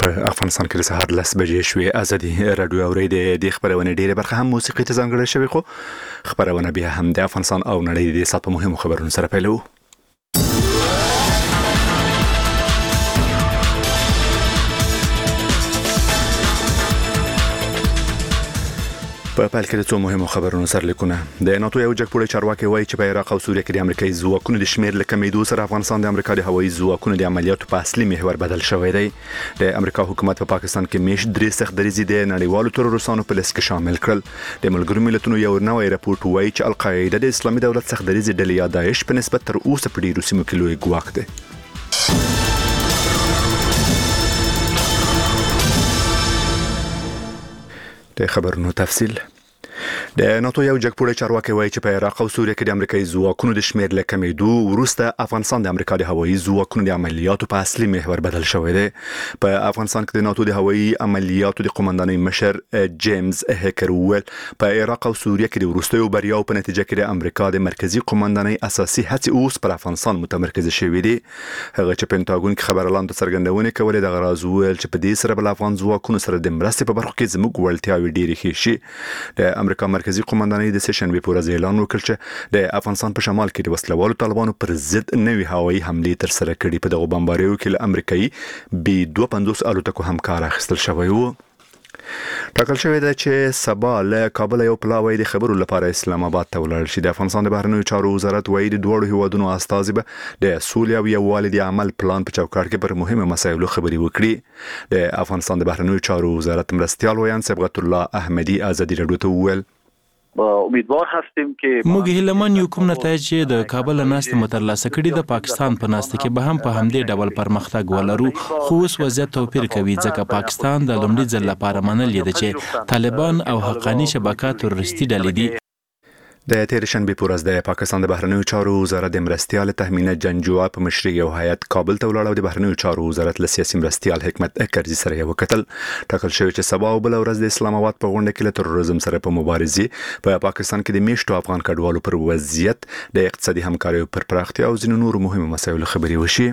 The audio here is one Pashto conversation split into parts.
په افغانستان کې د سهار 10 بجې شوې. ازادي رادیو اورېدې د خبرونه ډېره برخه هم موسیقي ته ځانګړې شوې، خو خبرونه بیا هم د افغانستان او نړۍ د سات په مهمو خبرونو سره پیلو. په پیل کې د څو مهمو خبرونو سرلیکونه. د ناتو یو جګپوړی چارواکي وایي چې په عراق او سوریه کې د امریکایي ځواکونو د شمیر له کمیدو سره افغانستان د امریکا د هوایي ځواکونو د عملیاتو په اصلي محور بدل شوی دی. د امریکا حکومت په پاکستان کې میش درې سخت دریزې د نړیوالو تروریستانو په لیست کې شامل کړل. د ملګرو ملتونو یو نوی راپور وایي چې القاعده د اسلامي دولت سخت دریزې ډلې یا داعش په نسبت تر اوسه په ډیرو سیمو کې لوی ګواښ دی. د خبرونو تفصیل. د ناتو یو جګپوړی چارواکي وایي چې په عراق او سوریه کې د امریکایي ځواکونو د شمیر له کمیدو وروسته افغانستان د امریکا د هوایي ځواکونو د عملیاتو په اصلي محور بدل شوی دی. په افغانستان کې د ناتو د هوایي عملیاتو د قومندانۍ مشر جیمز هیکر وویل په عراق او سوریه کې د وروستیو بریاو په نتیجه کې د امریکا د مرکزی قومندانۍ اساسي هڅې اوس پر افغانستان متمرکز شوې دي. هغه چې پینټاګون کې خبرلاندو څرګندونې کولې د غراز وویل چې په دې سره بل افغان ځواکونو سره د مرستې په برخه کې زموږ وړتیاوې ډېرې ښې شي. د امریکا مرکزی قومندانۍ د سشنبې په ورځ اعلان وکړ چې د افغانستان په شمال کې د وسلوالو طالبانو پر ضد نوې هوایي حملې تر سره کړي. په دغه بمباریو کې له امریکایي B-52 الوتکو هم کار اخیستل شوی و. ټاکل شوی دی چې سبا له کابل یو پلاوی د خبرو لپاره اسلام آباد ته ولاړ شي. د افغانستان د بهرنیو چارو وزارت وایي د دوه هیوادونو استازي به د سولې او یووالي د عمل پلان په چوکاټ کې پر مهمه مسایلو خبرې وکړي. د افغانستان د بهرنیو چارو وزارت مرستیال ویان صبغت الله احمدی ازادي رادیو ته وویل امیدوار هستیم که موږ هیلهمن یو کوم نتایج چې د کابل ناستې مترلاسه کړي د پاکستان په ناسته کې به هم په همدې ډول پرمختګ ولرو. خو اوس وضعیت توپیر کوي ځکه پاکستان د لومړي ځل لپاره منلې ده چې طالبان او حقاني شبکه تروریستي ډلې دي. د تیر شنبې په ورځ د پاکستان د بهرنیو چارو وزارت د مرستیال تهمینه جنجوعه په مشرۍ یو هیئت کابل ته ولاړ او د بهرنیو چارو وزارت له سیاسي مرستیال حکمت کرزي سره یې وکتل. ټاکل شوی چې سبا او بل ورځ د اسلام آباد په غونډه کې له تروریزم سره په مبارزې په پاکستان کې د میشتو افغان کډوالو پر وضعیت، د اقتصادي همکاریو پر پراختیا او ځینو نورو مهمو مسایلو خبرې وشي.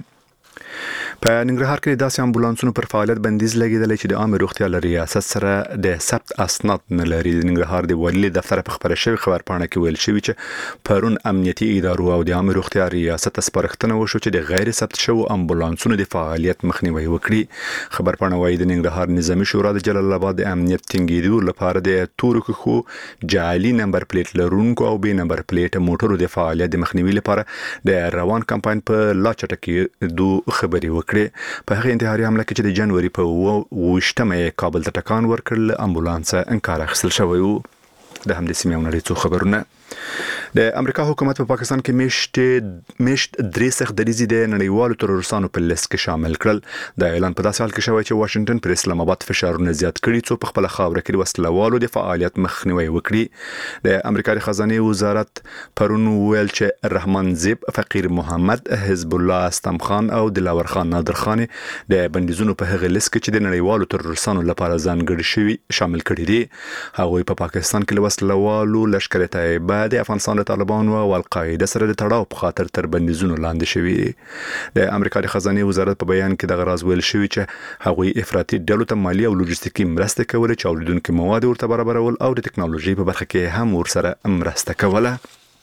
په ننګرهار کې داسې امبولانسونو پر فعالیت بندیز لګیدل چې د عامه روغتیا له ریاست سره د ثبت اسناد نه لري. د ننګرهار د والي دفتر په خبره شوی خبرپاڼه کې ویل شوی چې پرون امنیتي ادارو او د عامه روغتیا ریاست سپارښتنه وشو چې د غیر ثبت شوو امبولانسونو د فعالیت مخنیوي وکړي. خبرپاڼه وايي د ننګرهار نظامی شورا د جلال آباد د امنیت ټینګېدو لپاره د تورو کښو جعلي نمبر پلیټ لرونکو او بې نمبر پلیټ موټرو د فعالیت د مخنیوي لپاره د روان کمپاین په لا چټکۍ خبرې وکړي. په هغه انتحاري حمله کې چې د جنوري په 28مه کابل ته ټکان ورکړل امبولانس انکار اخیستل شوی و. د همدې سیمې او نړۍ څو خبرونه. د امریکا حکومت په پاکستان کې میشت درې سخت دریزې د نړیوالو تروریستانو په لیست کې شامل کړل. د اعلان په داسې حال کې شوی چې واشنگټن پر اسلام آباد فشارونه زیات کړي څو په خپل خاوره کې د وسلوالو د فعالیت مخنیوي وکړي. د امریکا د خزانه وزارت پرون ویل چې رحمان زیب، فقیر محمد، حزب الله استم خان او دلاور خان نادر خان د بندیزونو په هغه لیست کې چې د نړیوالو تروریستانو لپاره ځانګړي شوی شامل کړي دي. هغوی په پاکستان کې وسلوالو لشکر طیبه د افغانستان د طالبانو او القاعده سره د تړاو په خاطر تر بندیزونو لاندې شوی. د امریکا د خزانه وزارت په بیان کې د غراز ویل شوی چې هغوی افراطي ډلو ته مالی او لوجستیکي مرسته کوله چې اوریدونکو مواد ورته برابرول او د ټکنالوژي په برخه کې هم ورسره مرسته کوله.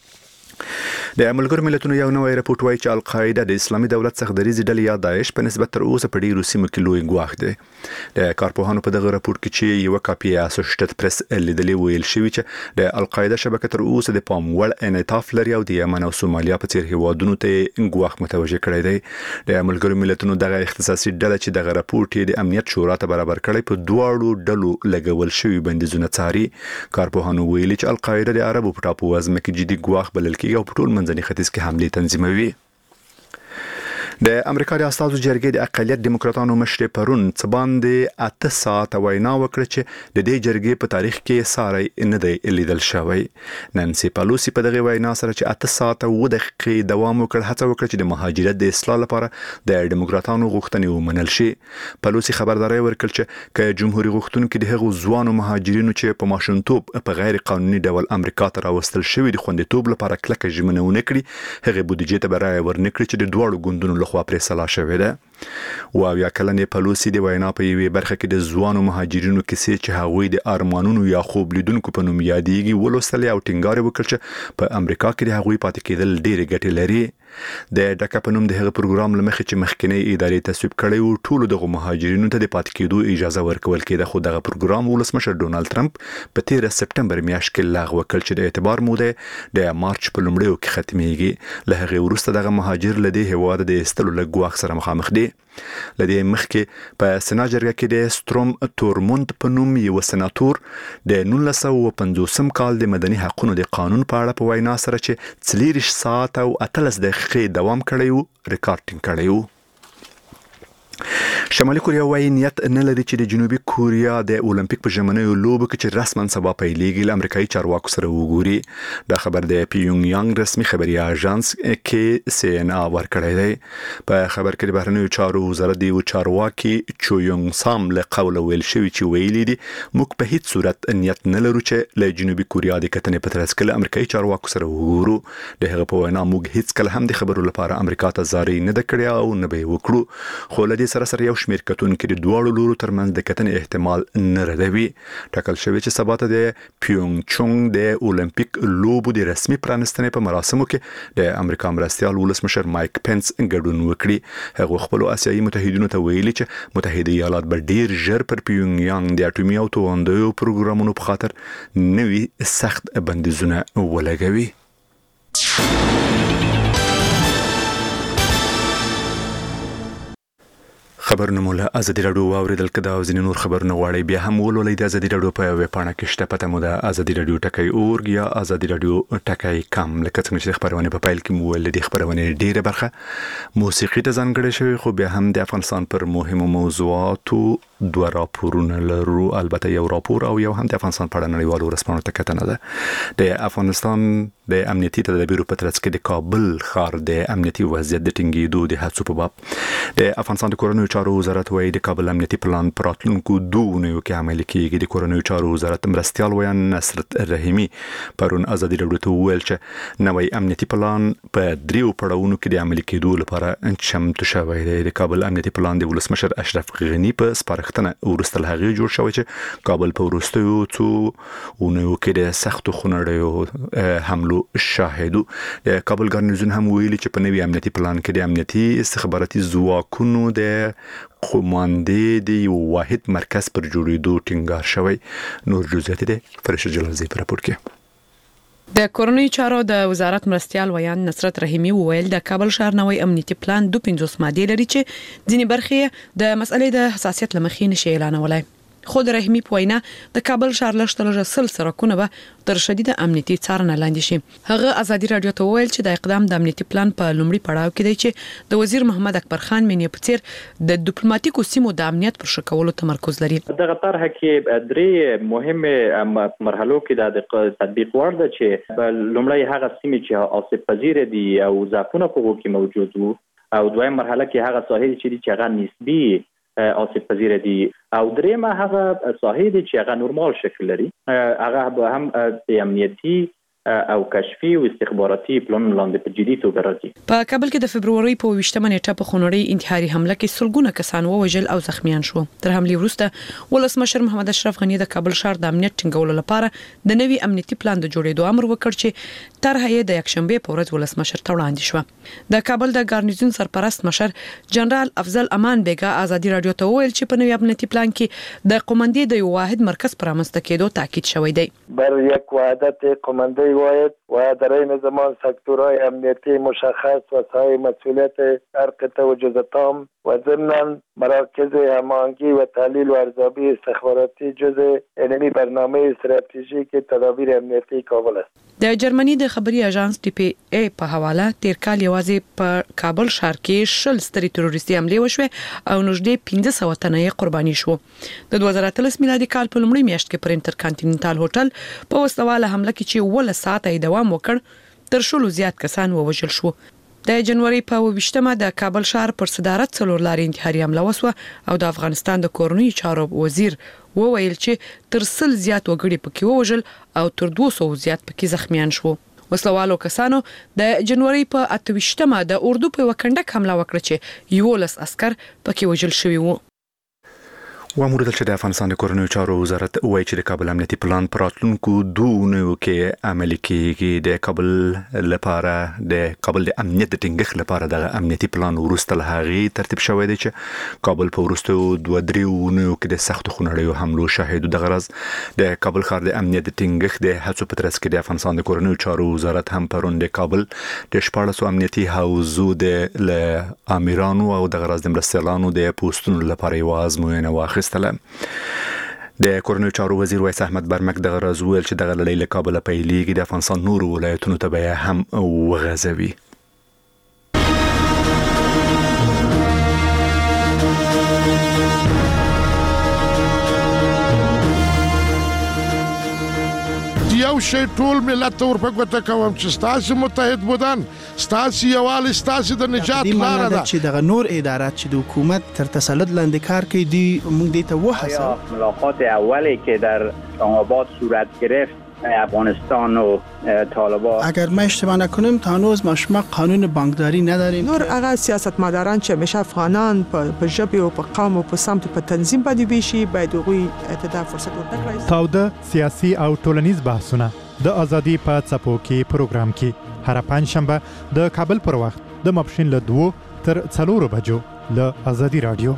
د ملګرو ملتونو یو نوی راپور وایي چې القاعده د اسلامي دولت څخه دریزې ډلې یا داعش په نسبت تر اوسه په ډیرو سیمو کې لوی ګواښ دی. د کارپوهانو په دغه راپور کې چې یو کاپی اسوسییټډ پریس لیدلې ویل شوی چې د القاعده شبکه تر اوسه د پام وړ انعطاف لري او د یمن او سومالیا په څیر هیوادونو ته ګواښ متوجه کړی دی. د ملګرو ملتونو دغه اختصاصي ډله چې دغه راپور ته د امنیت شورا ته برابر کړی په دواړو ډلو لګول شوی بندیزونه څاري. کارپوهانو ویلي چې القاعده د عربو په ټاپو وزمه کې جدي ګواښ بلل کېږي او په ټول منځني ختیځ کې حملې تنظیموي. د امریکا د استازو جرګې د اقلیت دیموکراتانو مشر پرون څه باندې 8 ساعته وینا وکړه چې د دې جرګې په تاریخ کې ساری نه دی لیدل شوی. نانسي پالوسی په دغه وینا سره چې 8 ساعته و دقیقې دوام وکړ هڅه وکړه چې د مهاجرت د اصلاح لپاره د دیموکراتانو غوښتنې ومنل شي. پالوسی خبرداري ورکړه چې که جمهوریت غوښتونکو د هغو ځوانو مهاجرینو چې په ماشومتوب په غیر قانوني ډول امریکا ته راوستل شوی د خوندیتوب لپاره کلکه ژمنه ونه کړي هغه بودیجې ته برای ورنکړي چې د دوړو ګوندونو لخوا پرې سلا شوې ده. او یا کلنې پلوسی د وینا په یوې برخه کې د ځوانو مهاجرینو کیسې چې هغوی د ارمانونو یا خوب لیدونکو په نوم یادېږي ولوستل او ټینګار وکړ چې په امریکا کې د هغوی پاتې کېدل ډېرې ګټې لري. د ډکه په نوم د هغه پروګرام لمخې چې مخکنی ادارې تصویب کړی و ټولو دغه مهاجرینو ته د پاتې کېدو اجازه ورکول کېده، خو دغه پروګرام ولسمشر ډونالد ټرمپ په 13 سپټمبر میاشت کې لغوه کړ چې د اعتبار موده د مارچ په لومړیو کې ختمېږي. له هغې وروسته دغه مهاجر له دې هېواده د ایستلو له ګواښ سره مخامخ دي. لدې مخکې په سنا جرګه کې د ستروم تورموند په نوم یو سناتور د 1950 کال د مدني حقوقو د قانون په اړه په وینا سره چې 40 ساعت او 18 دقیقې دوام کړی و ریکارډینګ کړی و. شمالي کوریا وايي نیت نه لري چې د جنوبي کوریا د اولمپیک په ژمنیو لوبو کې چې رسماً سبا پیلېږي له امریکایي چارواکو سره وګوري. دا خبر د پیونګ یانګ رسمي خبري اژانس کې CNN ورکړی دی. په خبر کې د بهرنیو چارو وزارت دی او چارواکي چویونګ سام له قوله ویل شوی چې ویلي دي موږ په هیڅ صورت نیت نه لرو چې له جنوبي کوریا د کتنې په ترڅ کې له امریکایي چارواکو سره وګورو. د هغه په وینا موږ هیڅ کله هم د خبرو لپاره امریکا ته زارۍ نه ده کړې او نه به وکړو، خو له دې سره یو شمېر کتونکي د دواړو لورو ترمنځ د کتنې احتمال نه ردوي. ټاکل شوی چې سبا ته د پیونګ چونګ د اولمپیک لوبو د رسمي پرانستنې په مراسمو کې د امریکا مرستیال ولسمشر مایک پنس ګډون وکړي. هغه خپل آسیایي متحدینو ته ویلي چې متحده ایالات به ډیر ژر پر پیونګ یانګ د اټومي او توغندیو پروګرامونو په خاطر نوي سخت بندیزونه ولګوي. خبرونه مو له ازادي راډیو واوریدل کده او ځینې نور خبرونه غواړئ بیا هم ولولئ د ازادي راډیو په ویب پاڼه کې شته پته مو د ازادي راډیو ټکی اورګ یا ازادي راډیو ټکی کام. لکه څنګه چې خبرونه په پایل کې مو ول دي خبرونه ډیره برخه موسیقي ته ځانګړې شوی، خو بیا هم د افغانستان پر مهمو موضوعاتو دوه راپورونه لرو، البته یو راپور او یو هم د افغانستان په اړه نړیوالو رسنیو ته کتنه ده. د افغانستان د امنیتي تدابیرو په ترڅ کې د کابل ښار د امنیتي وضعیت د ټینګېدو د هڅو په باب د افغانستان د کورنیو چارو وزارت وايي د کابل امنیتي پلان پر راتلونکو 2 اونیو کې عملي کیږي. د کورنیو چارو وزارت مرستیال ویان نصرت رحیمي پرون ازادي راډیو ته وویل چې نوی امنیتي پلان په 3 پړاوونو کې د عملي کېدو لپاره چمتو شوی دی. د کابل امنیتي پلان د ولسمشر اشرف غنی په سپارښتنه ورسته هغه جوړ شوی چې کابل په وروستیو څو اونیو کې د سختو خونړیو حملو شاهدو. د کابل ګارنیزون هم ویلي چې په نوي امنیتي پلان کې د امنیتي استخباراتي ځواکونو د قوماندې د یو واحد مرکز پر جوړېدو ټینګار شوی. نور جزئیات د فرشته جلالزی پر راپور کې. د کورنیو چارو د وزارت مرستیال ویان نصرت رحیمي وویل د کابل ښار نوی امنیتي پلان 250 ماده لري چې ځینې برخې د مسئلې د حساسیت لمخې نشي اعلانولای. خو د رحیمي په وینا د کابل ښار لږ سل سرکونه به تر شدید امنیتي څارنه لاندې شي. هغه ازادي راډیو ته وویل چې د اقدام د امنیتي پلان په لومړي پړاو کې دی چې د وزیر محمد اکبر خان مینې په څیر د ډیپلوماټیکو سیمو د امنیت پر ښه کولو تمرکز لري. دغه طرحه کې 3 مهمه مرحلو کې د تطبیق وړ ده چې لومړی هغه سیمې چې آسیب پذیر دي او ضعفونه په کې موجود وو، او دویم مرحله کې هغه ساحل چې هغه نسبی آسیب پذیر دي، او دریمه هغه ساحل چې هغه نورمال شکل لري، هغه به هم د امنیتي او کشفي او استخباراتي پلان لاندې په جدي توګه راځي. په کابل کې د فبرवरी په 28 نیټه په خونړۍ انتحاري حمله کې سلګونه کسان ووژل او زخمیان شو. تر حملې وروسته ولسمشر محمد اشرف غنی د کابل ښار د امنیت ټینګولو لپاره د نوي امنیتي پلان د جوړېدو امر وکړ چې طرحه یې د یکشنبه په ورځ ولسمشر ته وړاندې شو. د کابل د ګارنیزون سرپرست مشر جنرال افضل امان بیگا ازادي راډیو ته وویل چې په نوي امنیتي پلان کې د قومندې د یو واحد مرکز پرامسته کېدو تاکید شوی دی. بر یک وحدت قومنده‌ای واحد و در این زمان سکتورهای امنیتی مشخص و ساحه مسئولیت هر قطعه و جزء تام و ضمناً مراکز هماهنگی و تحلیل و ارزیابی استخباراتی جزء علمی برنامه استراتژیک تدابیر امنیتی کابل است. د جرمني د خبري اژانس ټي پی ای په حواله تیر کال یوازې په کابل ښار کې 10 ستري تروریستي حمله وشوه او نږدې 1500 تنه قرباني شو. د 2013 میلادي کال په لومړۍ میاشت کې پر انټرکانټیننټال هوټل په وسوسه حمله کې چې ول ساعت دوام وکړ تر شلو زیات کسان ووژل شو. د جنوري په 28مه د کابل ښار پر صدارت څلور لارې انتحاري حمله وسوه او د افغانستان د کورنیو چارو وزیر وویل چې تر 100 زیات وګړي پکې ووژل او تر 200 زیات پکې زخمیان شو. وسلوالو کسانو د جنوري په 28مه د اردو په وکنډک حمله وکړه چې 11 عسكر پکې وژل شوي وو. وامور چې د افغانستان د کورنیو چارو وزارت وایي چې د کابل امنیتي پلان پراتلونکو 2 اونیو کې عملي کېږي. د کابل د امنیت د ټینګښت لپاره د امنیتي پلان وروسته له هغې ترتیب شوی دی چې کابل په وروستیو 2-3 اونیو کې د سختو خونړیو حملو شاهد. د غرض د کابل ښار د امنیت د ټینګښت د هڅو په ترڅ کې د افغانستان د کورنیو چارو وزارت هم پرون د کابل د 14 امنیتي حوزو د امیرانو او د غرض د مرستیالانو د پوسټونو لپاره یو ازموینه واخیسته. د کورنیو چارو وزیر وایس احمد برمک د غرض ویل چې د لړۍ له کابل پیلېږي د افغانستان نورو ولایتونو ته به هم وغځوي. یو شی ټول ملت ته ورپګوته کوم چې ستاسو متحد بودن ستاسو یوالي ستاسو د نجات لاره ده چې د نور ادارات چې د حکومت تر تسلط لاندې کار کوي دی موږ دې ته وحسه. ملاقات اولی که در اسلام آباد صورت گرفت افغانستان و طالبان، اگر ما اشتباه نکنم تا هنوز ما قانون بانکداری نداریم. نور هغه سیاستمداران چې همیشه افغانان په ژبه او په قوم او په سمت په تنظیم باندې ویشي باید هغوی ته فرصت ورکړي. تاوده سیاسي او ټولنیز بحثونه د ازادي په څپو کې پروګرام کې هر پنځشنبه د کابل پر وخت د ماپښین له 2 تر 4 بجو له ازادي رادیو.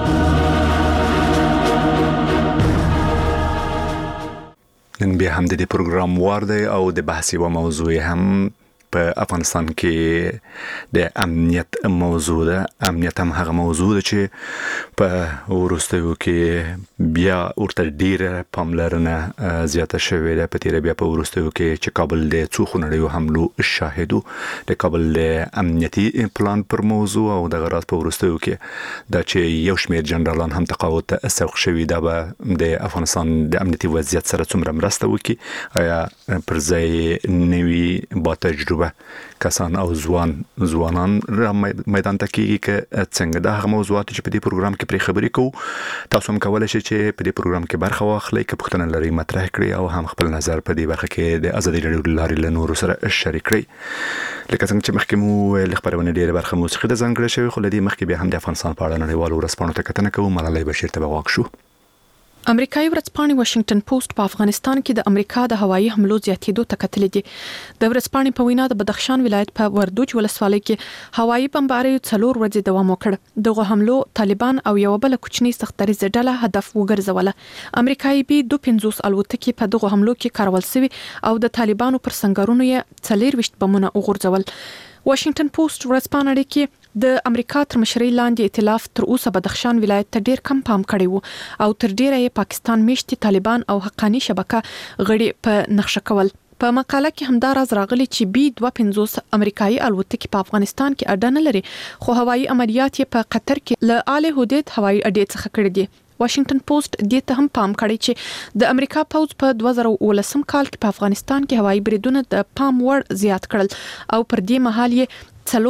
نن بیا هم د دې پروګرام وار دی او د بحث یوه موضوع هم په افغانستان کې د امنیت موضوع ده. امنیت هم هغه موضوع ده چې په وروستیو کې بیا ورته ډیره پاملرنه زیاته شوې ده. په تیره بیا په وروستیو کې چې کابل د څو خونړیو حملو شاهدو د کابل د امنیتي پلان پر موضوع او د غرض په وروستیو کې دا چې یو شمېر جنرالان هم تقاعد ته سوق شوي دا به د افغانستان د امنیتي وضعیت سره څومره مرسته وکړي. آیا پر ځای نوي با تجربه کسان او ځوانان را میدان ته کېږي که څنګه. دا هغه موضوعات چې په دې پروګرام کې پرې خبرې کوو. تاسو هم کولی شئ چې په دې پروګرام کې برخه واخلئ، که پوښتنه لرئ مطرح کړئ او هم خپل نظر په دې برخه کې د ازادي راډیو له لارې له نورو سره شریک کړئ. لکه څنګه چې مخکې مو ویل خپرونې ډېره برخه موسیقي ده ځانګړې شوې، خو له دې مخکې بیا هم د افغانستان په اړه نړیوالو ورځپاڼو ته کتنه کوو. ملالۍ بشیر ته به غوږ شو. امریکایي ورځپاڼې واشنگټن پوسټ په افغانستان کې د امریکا د هوایي حملو زیاتېدو ته کتلې دي. د ورځپاڼې په وینا د بدخشان ولایت په وردوج ولسوالۍ کې هوایي بمباریو 4 ورځې دوام وکړ. دغه حملو طالبان او یو بل کوچنی سختریزه ډله هدف وګرځوله. امریکایي بي 250 الوتکې په دغه حملو کې کارول شوي او د طالبانو پر سنگرونو یې 24 بمونه وغورځول. واشنگټن پوسټ ورځپاڼه کې د امریکا تر مشرۍ لاندې ائتلاف تر اوسه بدخشان ولایت ته ډیر کم پام کړی وو او تر ډیره یې پاکستان میشتي طالبان او حقانی شبکه غړي په نقشه کول. په مقاله کې همدا راز راغلی چې بي 250 امریکایي الوتکې په افغانستان کې اډه نه لري، خو هوایي عملیات یې په قطر کې له آل حدود هوایي اډې څخه کړي دي. واشنگټن پوسټ دې ته هم پام کړی چې د امریکا پوځ په 2019 کال کې په افغانستان کې هوایي بریدونه د پام وړ زیات کړل او پر دې مهال یې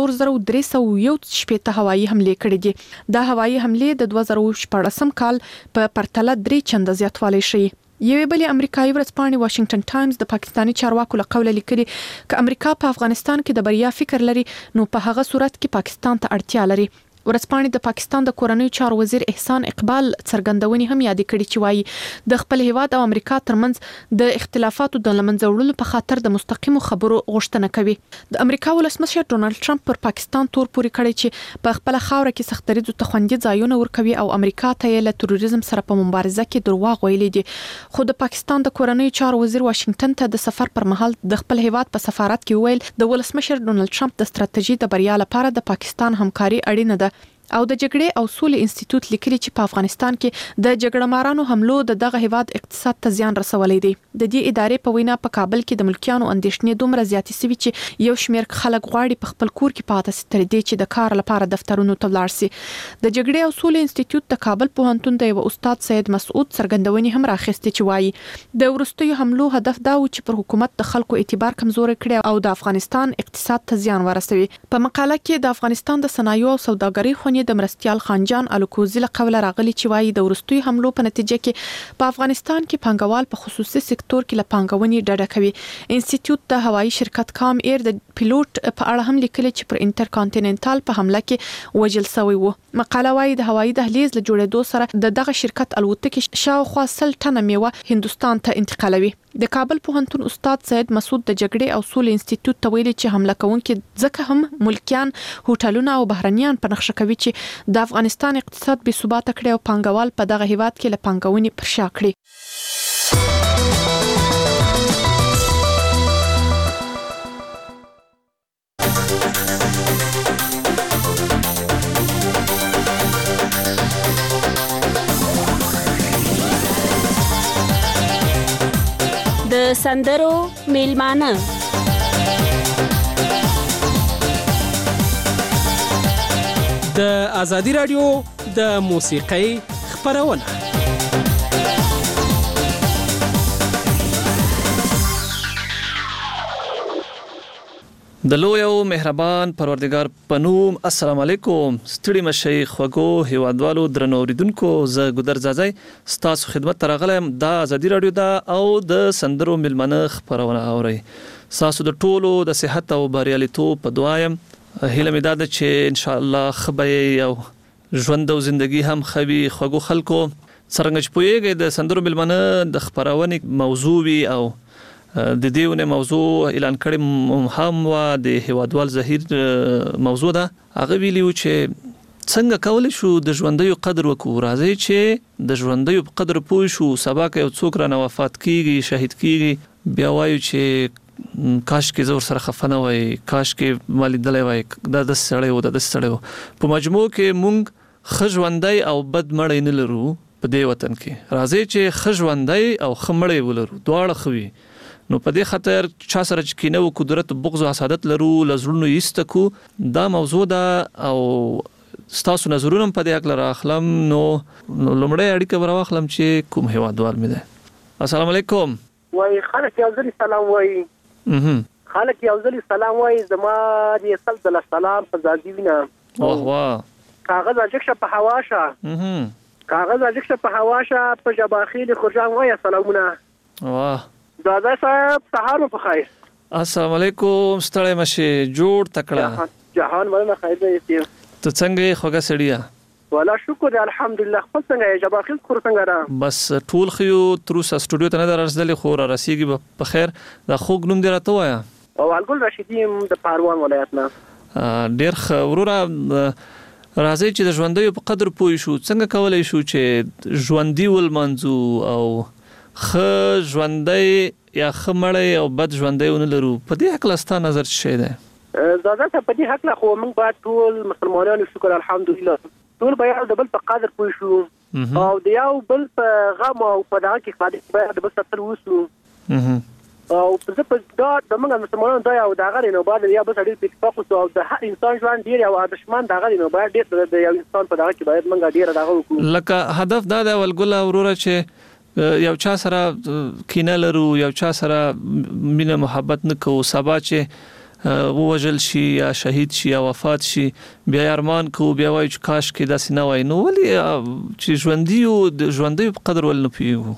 4301 هوایي حمله کړې دي. دا هوایي حمله د 2014 کال په پرتله 3 چنده زیاتوالی شي. یوې بلې امریکایي ورځپاڼې واشنگټن ټایمز د پاکستانی چارواکو له قوله لیکلي چې امریکا په افغانستان کې د بریا فکر لري نو په هغه صورت کې پاکستان ته اړتیا لري. ورځپاڼې د پاکستان د کورنیو چارو وزیر احسان اقبال څرګندونې هم یاد کړې چې وایي د خپل هیواد او امریکا ترمنځ د اختلافاتو د لمنځه وړلو په خاطر د مستقیمو خبرو غوښتنه کوي. د امریکا ولسمشر ډونالد ټرمپ پر پاکستان تور پوري کړی چې په خپل خاوره کې سختریزو ته خوندي ځایونه ورکوي او امریکا ته یې له تروریزم سره په مبارزه کې درواغ ویلي دي. خو د پاکستان د کورنیو چارو وزیر واشنگټن ته د سفر پر مهال د خپل هیواد په سفارت کې ویل د ولسمشر ډونالد ټرمپ د ستراتیژي د بریا لپاره د پاکستان همکاري اړینه ده. او د جګړې او سولې انسټیټیوټ لیکلي چې په افغانستان کې د جګړهمارانو حملو دغه هیواد اقتصاد ته زیان رسولی دی. د دې ادارې په وینا په کابل کې د ملکیانو اندېښنې دومره زیاتې شوي چې یو شمېر خلک غواړي په خپل کور کې پاتې شي تر دې چې د کار لپاره دفترونو ته لاړ شي. د جګړې او سولې انسټیټیوټ د کابل پوهنتون د یو استاد سید مسعود څرګندونې هم راخېستې چې وایي د وروستیو حملو هدف دا و چې پر حکومت د خلکو اعتبار کمزوري کړي او د افغانستان اقتصاد ته زیان ورسوي. په مقاله کې د افغانستان د صنایعو او سوداګرۍ خونې د مرستيال خانجان الکوزي له قوله راغلي چې وايي د ورستوي حملو په نتیجه کې په افغانستان کې پانګوال په خصوصي سکتور کې له پانګونې ډډه کوي. انسټیټیوټ د هوایي شرکت کام ایر د پیلوټ په اړه هم لیکلي چې پر انټرکانټیننټال په حمله کې وژل شوی و. مقاله وايي د هوایي دهلیز له جوړېدو سره دغه شرکت الوتکې شاوخوا 100 ټنه میوه هندستان ته انتقالوي. د کابل پوهنتون استاد سید مسعود د جګړې او سولې انسټیټیوټ ته ویلي چې حمله کوونکي ځکه هم ملکیان هوټلونه او بهرنیان په نقشه کوي چې د افغانستان اقتصاد بې ثباته کړي او پانګوال په دغه هیواد کې له پانګونې پر شا کړي. د سندرو میلمانه د ازادي رادیو د موسیقۍ خبرونه. د لوی او مهربان پروردگار پنوم السلام علیکم. ستړي مشي خوګو هیوادوالو درنو اوریدونکو زه ګودر زازای ستاسو خدمت ترغلم د ازادي رادیو دا او د سندرو ملمنه خبرونه اوري. تاسو د ټولو د صحت او بریالیتوب په دعایم هیله مې ده چې ان شاء الله خبرې او ژوند او ژوندۍ هم خوي خوګو خلکو څنګه چې پوهیږي د سندرو ملمنه د خبرونه موضوع وي او د دېونه موضوع اعلان کړي هم وا د هیوادوال زهیر موضوع ده. هغه ویلیو چې څنګه کولای شو د ژوندۍ قدر وکړو. راځي چې د ژوندۍ په قدر پوه شو. سبا کې یو څوک را نه وفات کیږي شهید کیږي بیا وایو چې کاش کې زور سره خفنه وای کاش کې مالی دلای وای دا د سړی و د سړی و. په مجموع کې مونږ خژوندۍ او بد مړی نه لرو په دې وطن کې. راځي چې خژوندۍ او خمړی ولرو دواړه خوي. نو په دې خاطر چا سره چې کینه او قدرت بغض او حسادت لرو لزړونو یستکو دا موضوع ده او ستاسو نظرونه په دې اړه راخلم. نو لومړی اړیکه براخلم چې کوم هیوادوال مې ده. السلام علیکم. وای خلک یو ځل سلام وای. خلک یو ځل سلام وای زما دې سلام سلام په ځاځي وینا. واه واه کاغذ اجکشه په هواشه. کاغذ اجکشه په هواشه په جباخیل خرجان وای سلامونه. واه دادا صاحب سهار په خیر. السلام علیکم. ستړی مشه جوړ تکړه جهان ولنه خیر دی. ته څنګه خوګه سړیا؟ ولا شکر الحمدلله. خپل څنګه جباخیل خور څنګه را؟ بس ټول خيو تروس استودیو ته نه درځل خو را رسیږي په خیر. دا خوګ نوم دی راته وایا؟ او الګل رشیدی د پاروان ولایت نه. ډیر ورورا راځي چې د ژوندۍ په قدر پوه شو. څنګه کولای شو چې ژوندۍ ولمنځو او خ ژوندۍ یا خمړی او بد ژوندۍ ونلرو. په دې حق لاستا نظر څه دی؟ زاده ته په دې حق لا خو موږ باید ټول مسلمانانو شکر الحمدلله ټول به یو د بل په قدر پوه شو او د یو بل په غم او په دغه کې باید د بل سره وسو. او په دا د موږ مسلمانانو دا یو دغه نه باید یا به ډېر اتفاق وسو او د هر انسان ژوند ډېر یو ارزښتمن دغه نه باید ډېر د یو انسان په دغه کې باید موږ ډېر دغه وکړو. لکه هدف دا د ولګل اورور چې یو چا سره کینه لرو یو چا سره مینه محبت نه کوو سبا چې ووجل شي یا شهید شي یا وفات شي بیا ارمان کوو بیا وایو چې کاش کې داسې نه وای. نو ولې چې ژوندۍ او د ژوندۍ په قدر ول نه پیږو؟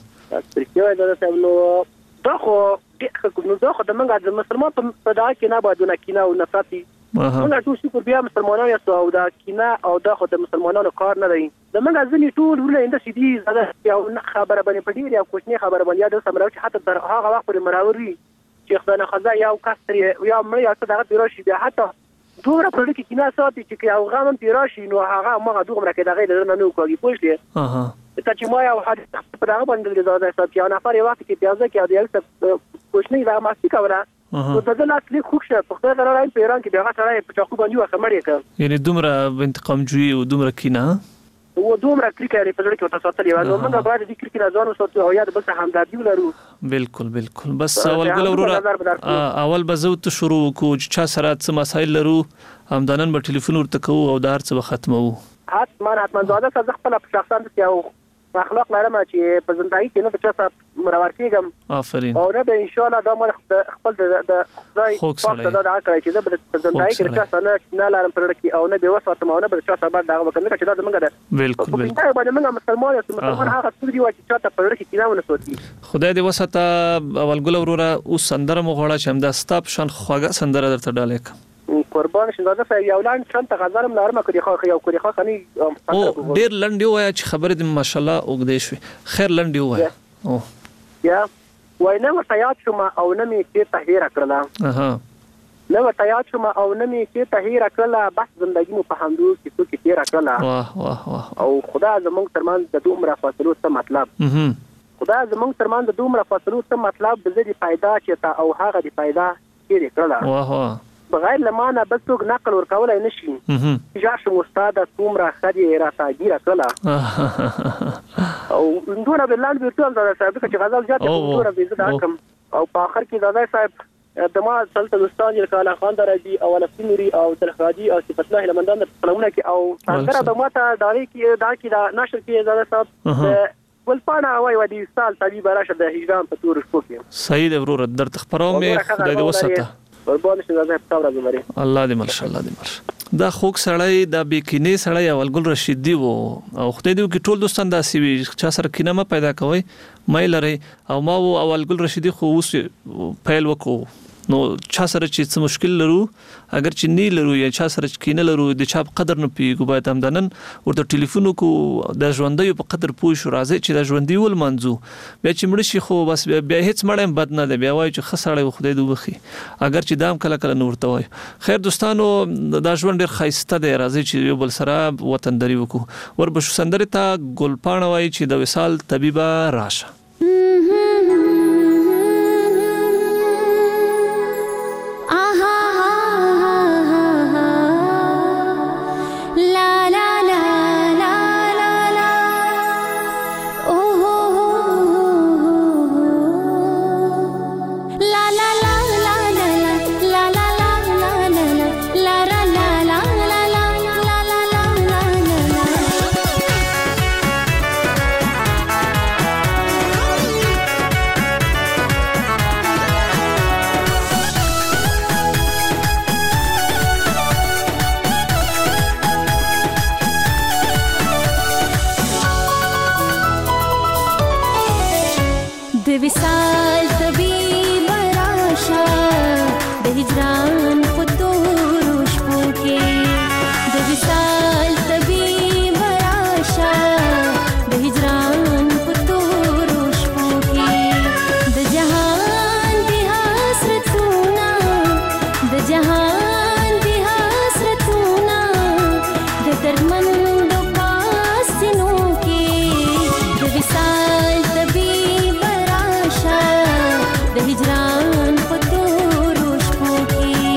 دا خو د موږ د مسلمان په دغه کې نه باید کینه او نفرت موږ ټول شکر بیا مسلمانان یو او دا کینه او دا خو د مسلمانانو کار نه دی. د موږ ځینې ټول ورله انده سیدي زده یو خبره باندې پډیر یا کوچنی خبره باندې د سمراو چې حتی در هغه وخت پر مراوري چې خدای خزا یو کستر یا مړ یا څه دغه پیراشي بیا حتی دوره پرې کې کینه ساتي چې یو غم پیراشي نو هغه ما دوه مرکه دغه نه نو کوي پوښتنه ته چې ما یو حادثه په هغه باندې زده ساتي او نفر یو وخت کې پیازه کې یو څه کوچنی دا ماستی کوله نو دغه لاس لیک خوښه په خدای تعالی راي پیران کې دغه سره په چاقو باندې وخمړې کړ. یعنی دومره انتقام جوړي او دومره کینه و دومره کلیکاري په ځړ کې وته ساتلې و نو موږ باید د کلیک نه ځانو ساتو او یاد بس همدردي ولرو. بالکل بس اول ګل ورور اول بزو ته شروع کو چې چا سره څه مسایل لرو همدانن په ټلیفون ورته کوو او دا هر څه ختمو. حتما زاده څه خپل په شخصان ته یو اخلاق لرم چې په ژوندۍ کې نه د چا سره مرور کېږم آفرین او نه به ان شاء الله دا مال خپل د خدای پاک ته دا کړی چې د ژوندۍ کې چا سره نه لرم پر کې او نه به وسه او نه به چا سره دا وکړم چې دا زمونږ ده بالکل دا باندې موږ مسلمان هغه څه دی چې چا ته پر کې کینه ونه سوتي خدای دې وسته اول ګل وروره او سندره مغواړه چې همدا ستاپ شان خوږه سندره درته ډالې قربان شنه دا یو لاند چنته غزرم نرمه کړي خو یو کړي خو کني او ډیر لنډ یو چې خبره دې ماشاءالله وګدې شوې خیر لنډ یو او یا وینه ورتیات شوم او نه می کې تهیر کړل نو ورتیات شوم او نه می کې تهیر کړل بس ژوندۍ مو په همدو کې څه کې تیر کړل واه او خدا زمونږ ترمن د دومره فاصلو څه مطلب خدا زمونږ ترمن د دومره فاصلو څه مطلب د دې پیدا چې تا او هغه دی پیدا کړي کړل واه بغیر لمانه بل څوک نقل ورکولای نشي چې شم استاد څومره خدي را تاګیره کړه او دومره بلان ورته هم دا صاحب چې غزل جاته دومره به زده کم او په اخر کې دا صاحب دما سلطه دوستان یې کاله خان درجی او لفینوري او تلخادي او صفت الله لمندان فلمونه کې او څنګه د ماته داري کې دا نشر کې دا صاحب ولپانا وای ودی سال طبيب راشه د هجران په تور شپو کې سید ورور در تخبرو مې خدای دې وسته الله دې مرشه الله دې مرشه دا خوک سړی دا بیکینه سړی اول ګل رشیدی وو او خدای دې کې ټول دوستان دا سی وی چا سره کینه ما پیدا کوي مې لري او ما وو اول ګل رشیدی خو اوس فعل وکړو نو چا سره چې څه مشکل لرو اگر چې نه لرو یا چا سره کینه لرو د چا قدر نه پیګو باید هم دنن ورته ټلیفون کو د ژوندۍ په قدر پوه شو راځي چې د ژوندۍ ول منځو بیا چې مړ شي خو بس بیا هیڅ مړم بد نه دی بیا وای چې خسړې خدای دې وخی اگر چې دام کله کله نورته وای خیر دوستانو دا ژوند ډیر خیسته دی راځي چې یو بل سره وطندري وکړو ور بشو سندره ته ګلپاڼه وای چې د وصال طبيبه راشه وصال طبيب راشه د هجران په تورو شپو کې د وصال طبيب راشه د هجران په تورو شپو کې د جهان دی حسرتونه د جهان دی حسرتونه د درمندو پاسینو کې د وصال طبيب د هجران په تورو شپو کې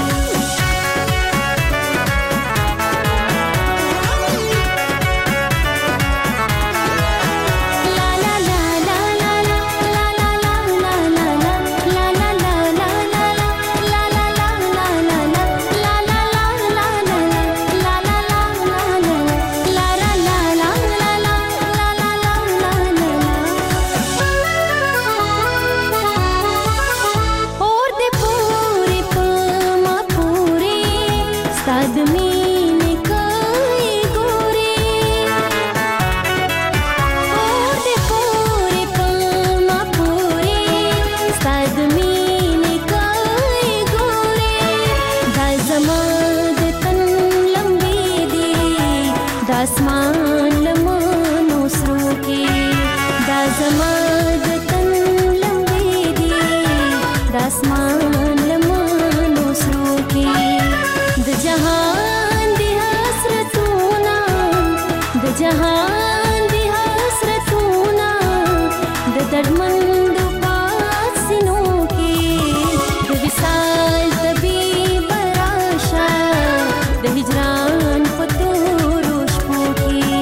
لا لا لا لا لا لا لا لا لا لا لا لا لا لا لا لا لا جهان دی حسرتونه د دردمندو پاسینو کې د وصال طبيب راشه د هجران په تورو شپو کې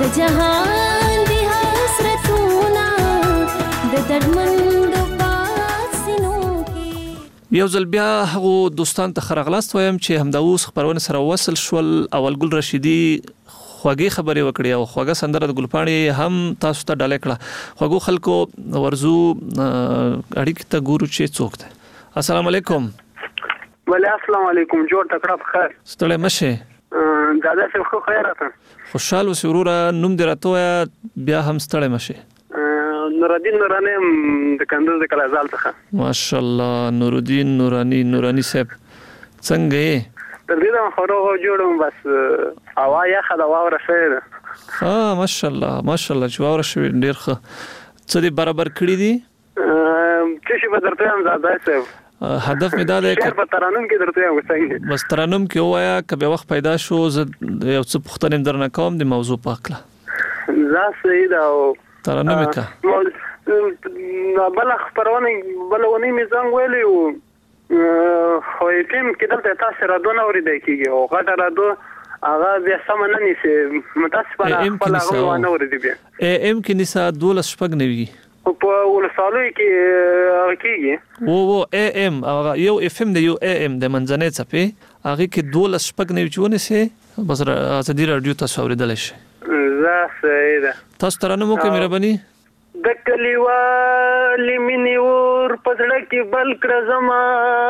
جهان دی حسرتونه د دردمندو پاسینو کې یو ځل بیا هغه دوستان ته خرغلاست وایم چې همدا اوس خبرونه سره وصل شول. اول ګل رشیدي خوږی خبرې وکړې او خوږه سندره د ګلپاڼې هم تاسو ته ډالې کړه. خوږو خلکو ورزو اړیکې ته ګورو چې څوک ده. السلام علیکم. وعلیکم السلام علیکم. جوړ تکړه بخیر. ستړی مشه. دادا څه خو خیر راته. خوشحال اوسې وروره. نوم دې راته وایه بیا هم ستړی مشه. نورالدین نورانی د کندوز د کلازال څخه. ماشاءالله نورالدین نورانی صاحب څنګه یې؟ تر دې دا خورو جوړم بس هوا یخه د واوره شوې ده. ماشاءالله چې واوره شوې ډېر ښه. څه دې برابر کړي دي؟ څه شي به درته هم زاده صاحب هدف مې دا دی شعر په ترانم کې درته هم څنګه بس ترانم کې وایا کبه وخت پیدا شو زه یو څه پوښتنه درنه کوم د موضوع په اړه. زه سید او ترانم کا بل خبرونه مې ځان ویلی او خو ټیم کې دلته تاسو را دونه ورېدای کیږي او غټه را دو هغه بیا سم نه نیسي متاسفانه خپل هغه نه ورېدي بیا ام کې نسا 12 شپږ نوي په ولسوالۍ کې کیږي او ام یو اف ام د یو ام د منځنۍ څپې هغه کې 12 شپږ نوي چونه سي بس ازادي رادیو تاسو اوریدل شي. زه سیده تاسو ترانه مو کې مهرباني د کلیوالي مینې ور پزړه کې بل کړ زما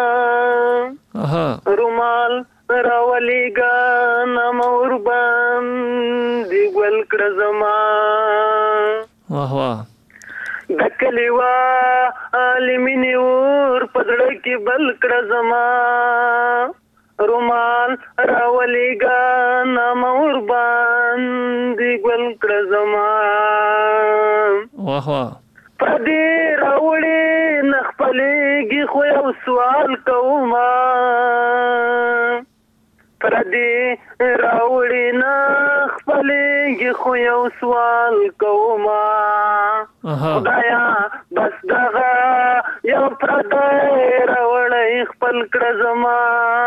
رومال راولېګا نام ور باندې ګل کړ زما واه واه د کلیوالي مینې ور پزړه کې بل کړ زما رومال راولېګا نام ور باندې ګل کړ زما واه واه پدې راوړې نخپلېږي خو یو سوال کوما پدې راوړې نخپلېږي خو یو سوال کوما خدایا بس دغه یو پردی راوړې خپل کړ زما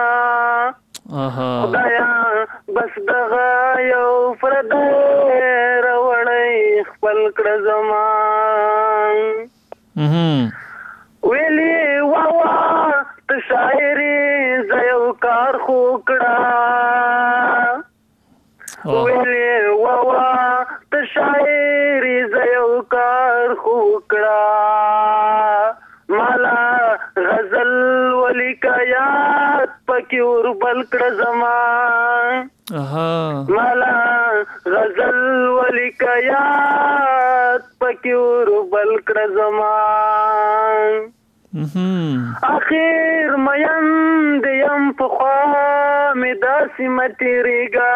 خدایا بس دغه یو پردی راوړې خپل کړ زما ویلی واوا ته شاعري زه یو کار خو کړه ویلی واوا ته شاعري زه یو کار خو کړه مالا غزل ولیکا یاد پکې ور بل کړه زما مالا غزل ولیکا یاد پکې ور بل کړه زما اخر مېن دیم په خوا مې داسې متېریږه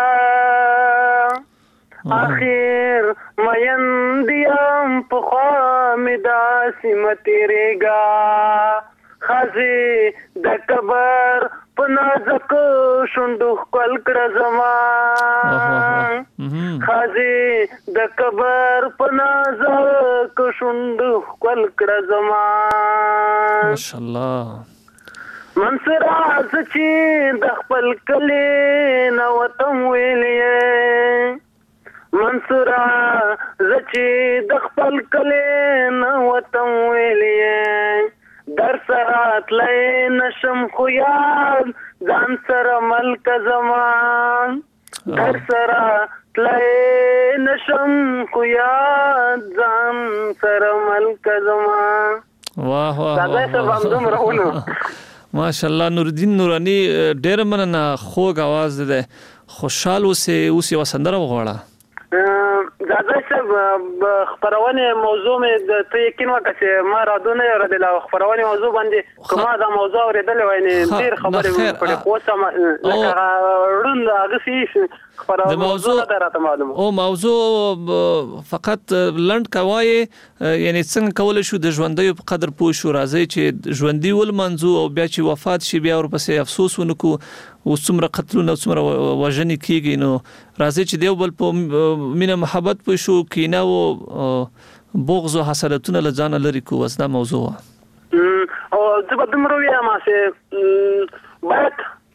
اخر مېن دیم په خوا مې داسې متېریږه خزي د کبر په نازک شوندو خپل کړه زما خزي د کبر په نازک شوندو خپل کړه زما ماشاءالله منصور از چې د خپل کلی نو وطن ویلې منصور از چې د خپل کلی نو وطن ویلې در سرات لای نشم خو یاد ځان سره ملک زمان در سرات لای نشم خو یاد ځان سره ملک زمان واه واه دا څه باندې مرونه ماشاءالله نورالدین نورانی ډېر مننه خوږ आवाज ده خوشحال اوسې وسندره وغواړه زاده صاحب خبرونه موضوع مې د ته یقین وکړه چې ما رادونه ردل خبرونه موضوع باندې کومه دا موضوع ورېدل وای نه ډیر خبرې کړې خو سم لکه رون هغه شي د موضوع درته معلومه او موضوع فقط لند کوي یعنی څنګه کول شو د ژوندۍ په قدر پوه شو راځي چې ژوندۍ ول منځو او بیا چې وفات شي بیا ورپسې افسوس ونکو او څومره قتلونه څومره وژنې کیږي نو راځي چې دیو بل په مینه محبت پوه شو کینه او بغض او حسرتونه لځان لري کو وسدا موضوع او زه به دمرو یم چې باید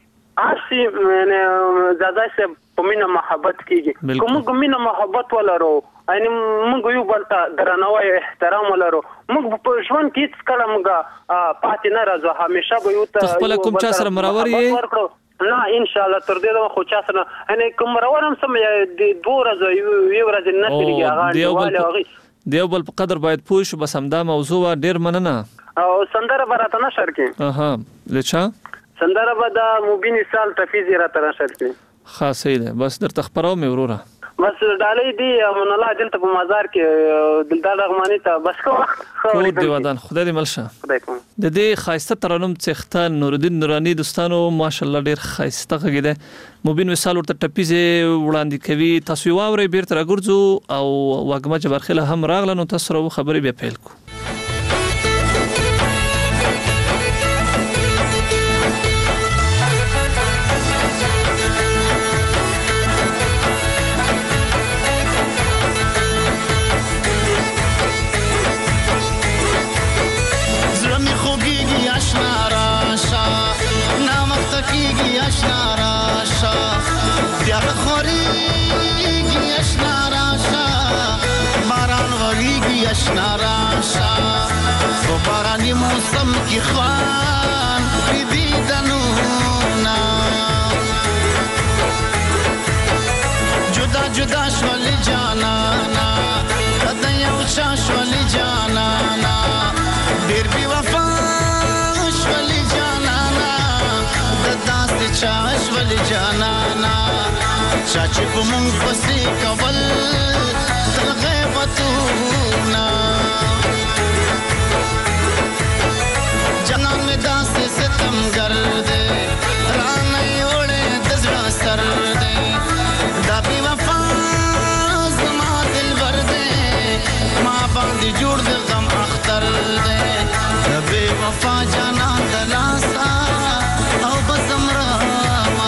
اسی زاده سه په مینه محبت کیږي کوم مینه محبت ولرو یعنی موږ یو بل ته درناوی احترام ولرو موږ په ژوند کې هیڅ کله موږ پاتې نه راځو همیشه به یو ته خپل کوم چا سره مرور یې نه ان شاء الله تر دې خو چا سره یعنی کوم مرور هم سم د دوه ورځې یو ورځ نه تیریږي هغه دیو بل په قدر باید پوه شو بس همدا موضوع ډیر مننه او سندره براته نشر کې اها لچا سندره به د مبین سال تفیزی را تر نشر کې خاصه ده بس در تخبرو مې وروره بس ډالې دی من الله دلته په مزار کې دلدار رغمانی ته بس کو خو دی ودان خدای دې ملشه خدای کوم د دې خاصه ترنم څختان نورالدین نورانی دوستانو ماشاءالله ډیر خاصه غږیده مبین وسال ورته ټپیزه وړاندې کوي تاسو واوري بیرته راګرځو او واګما جبرخله هم راغله نو تاسو سره خبرې به پیل کو اشنا راشا و بارانی موسم کی خوان بی دنونا جدا جدا شولی جانانا قدیا وچا شولی جانانا دیر بی وفا شولی جانانا دداست چا شولی جانانا چاچی پو مونگ پسی کول غیبتونا جنان میں داس ستم گردے رانائی اوڑے دزڑا سر دے دابی وفا زما دل بردے ماں باندی جوڑ دے غم اختر دے دابی وفا جانان دلاسا او بزم راما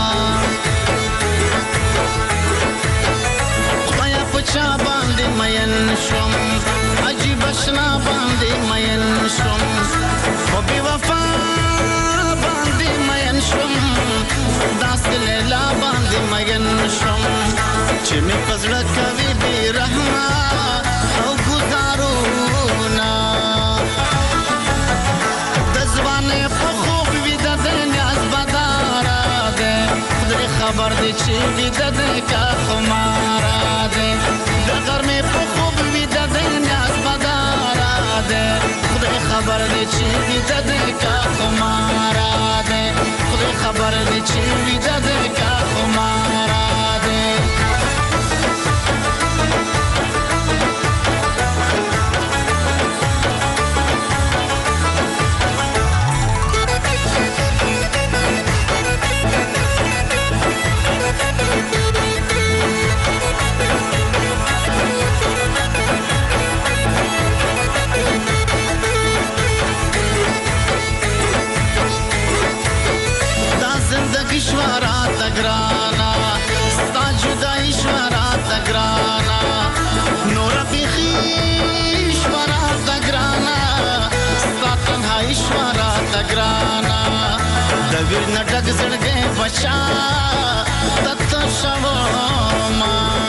خدایا پچا باندی مین شم عجیب اشنا باندی مین شم و بی وفا باندی مین شم داست لیلا باندی مین شم چی می پزڑک کوی بی رحمہ او گزارونا دزوانے پخوب بی ددن از بدارا دے خدای خبر دی چی بی ددن کا خمارا دے دگر میں پخوب بی ددن از بدارا دے خدای خبر دی چی بی ددن کا خمارا دے خدای خبر دی چی بی ددن کا خمارا دے ईश्वरा तगराना सा जुदा ईश्वरा तगराना नोरा बिखी ईश्वरा तगराना सा तन्हा ईश्वरा तगराना दवीर नटक जड़गे बचा तत्त शवमा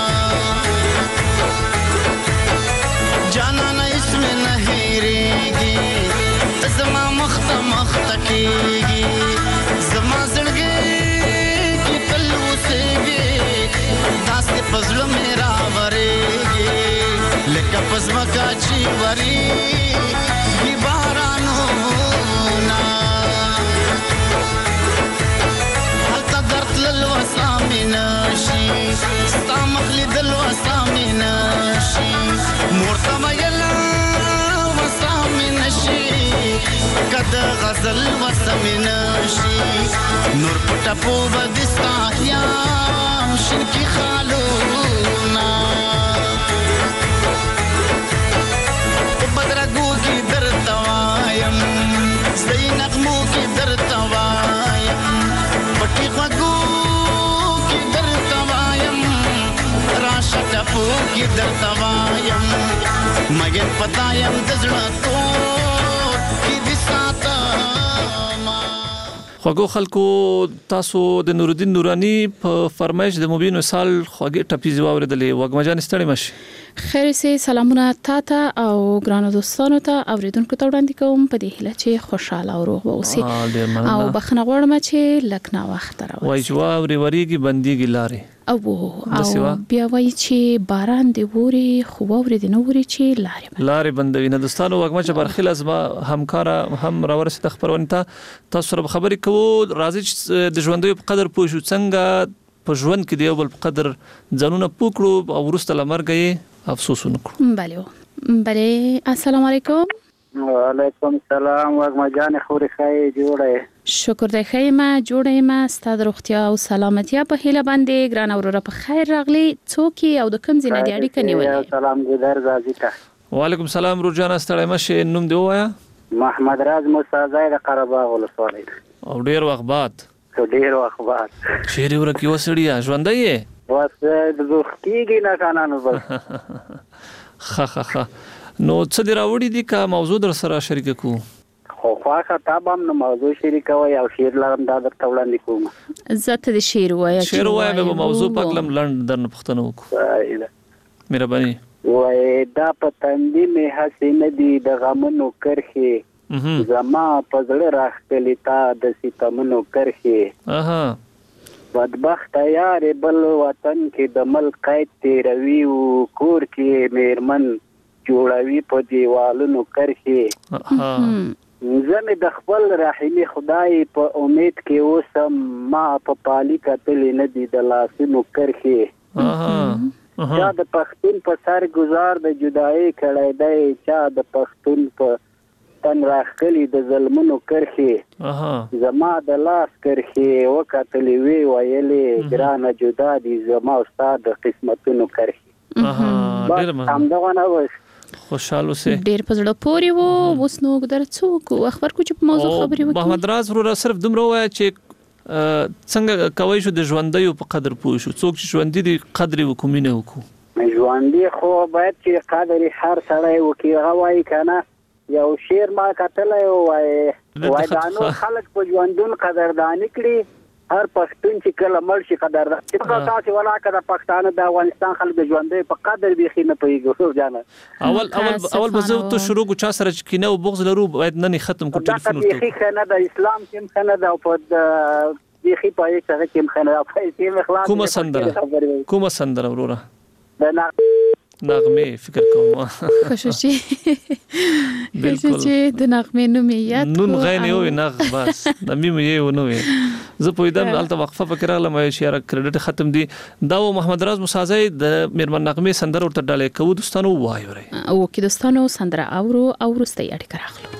जाना न इसमें नहीं रहेगी तज़मा मख्ता मख्ता कीगी ज़मा जड़गे पज़लो मेरा वरेगी लेका पज़मा काची वरी भी बारानोना हल्ता दर्द ललवा सामी नशी स्ता मखली दलवा सामी नशी मोरता मयला वसामी नशी कद गज़ल वसामी नशी नूर पटा पूबा दिस्ता याम शिनकी खालूना बदरगू की दर तवायम सही नगमू की दर तवायम पटी खगू की दर तवायम राशा टपू की दर तवायम मगर पतायम दजड़ा तो की दिसाता خوږو خلکو تاسو د نورالدین نورانی په فرمایش د مبین وصال خوږی ټپیزي واوریدلې وګمجان ستړي مشي خیر سي سلامونه تاته او ګرانو دوستانو ته اوریدونکو ته وړاندې کوم په دې هیله چې خوشاله او روغ اوسئ او بخنه غواړم چې لکنا وخت راوځي وای جوا وريږي بنديږي لارې او بیا وای چې باران دی ووري خو ووري دی نو ووري چې لارې بندوي نه دوستانو وګمچ برخیل از ما همکارا هم راورسته خبرونه تاسو سره خبرې کوو راځي د ژوندۍ په قدر پوه شو څنګه په ژوند کې دی بل په قدر ځانونه پوکړو او ورسته لمرګي افسوس وکړو بله السلام علیکم وعلیکم السلام وګمجان خوري خای جوړه شکر دی خیمه جوړه ما ستاسو روغتیا او سلامتیا په هیله باندې ګران اورره په خیر راغلی څوک او د کوم ځای نه اړیکه نیولې سلام ګذر زازیتا وعلیکم السلام روجانا ستړی مشه نوم دی وایا محمد راز موسی زاید قرهباغ ولسوالۍ او ډیر وخت بعد چیرې ورکی وسړیا ژوندۍ واسه د زوختیږي نه کانانو بل خ نو څه دی راوړی دی کا موضوع در سره شریک کو خو خواخه تابم نو موضوع شریک وای او شیر لرم دا در تولاندې کوم زته د شیر وای به موضوع پکلم لند درن پښتنو کو مهرباني وای دا پتندې مه حسین دی د غمنو کرخه زما پزړه راختلی تا د سیتمنو کرخه بدبخت یار بل وطن کې د ملک قید تیروي او کور کې میرمن جوړوي په دیوالونو کرخه زمه د خپل رحیمی خدای په امید کې اوسم ما په پالي کتل نه دی د لاسونو کرخه چا د پښتون په سر گزار د جدای کړای دی چا د پښتون په تن راخلی د ظلمونو کرخه زما د لاس کرخه وکتلې وی ویلې ګرانه جدا دي زما استاد قسمتونو کرخه هم دا ونه خوشاله سه ډیر په زړه پوري وو اوس نو در څوک خبر کو چې په موضوع خبرې وکړي محمد راز ورو صرف دومره وای چې څنګه کوي شو د ژوندۍ په قدر پوه شو څوک چې ژوندۍ دی قدر وکومینه وکړو ژوندۍ خو باید چې قدر هر سړی وکي غوای کنه یو شیر ما کتلای وای دانو خلک په ژوندون قدردانی کړي هر پښتون چې کله مړ شي قدردان چې تاسو ولا کړه پښتانه د افغانستان خلک د ژوندۍ په قدر به خینه پیږي جانه اول بزو ته شروع کو چا سره کینه او بغض لرو باید نه ختم کو ټلیفون ورته خنه د اسلام کې خنه د په د خي پای سره کې خنه او په اخلاص کومه سندره وروره د نغمه فکر کوم خوششي د نغمه نوم یاد نون غین یو نغ بس د میم یو نو زه پویدم الته وقفه فکر علم شهر کریډټ ختم دي دا محمد راز مسازي د میرمن نغمه سندره ورته ډالې کو دوستانو وایو ری او کې دوستانو سندره اورو او رستي اړیکه راخلو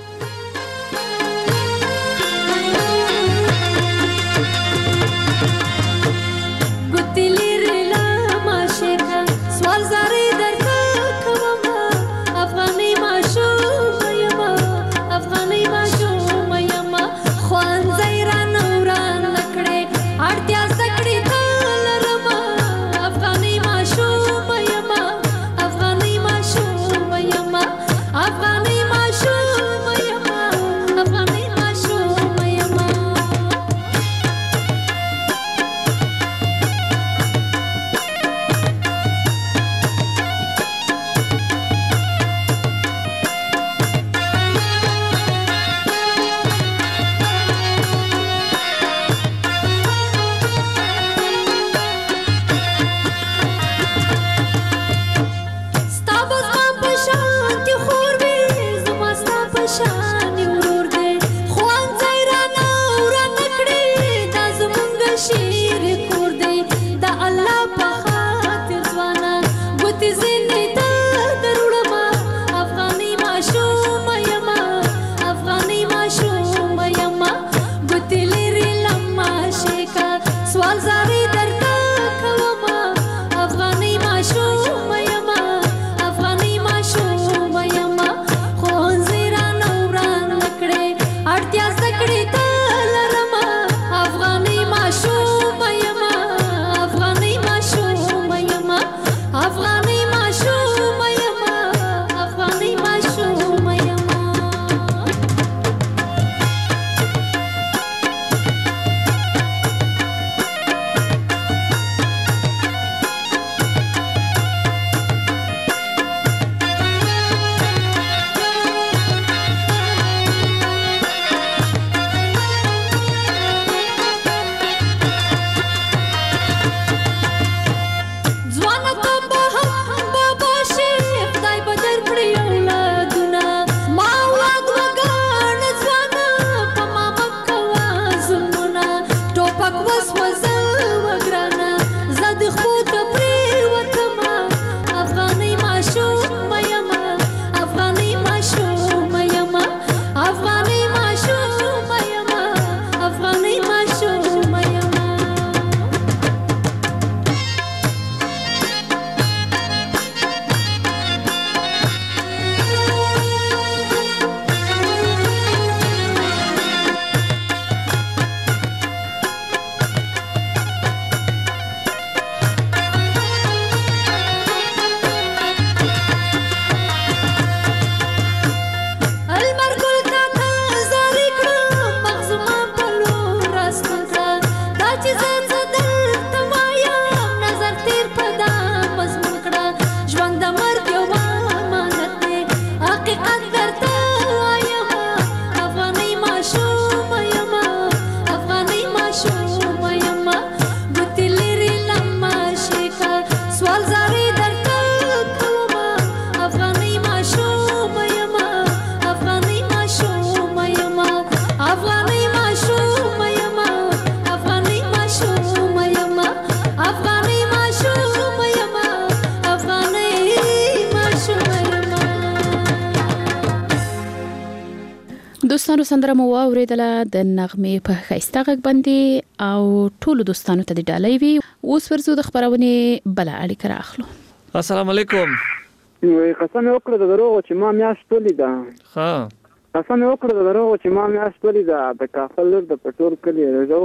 دوستانو سندره مو واوریدله د نغمې په ښایسته غږ باندې او ټولو دوستانو ته د ډالۍ وي. اوس ورزو د خبرونې بل اړیکه راخلو. السلام علیکم. قسم وکړه د دروغ چې ما میاشت ولیده. ها قسم وکړه د دروغ چې ما میاشت ولیده د کافل لور د پټور کلی رجو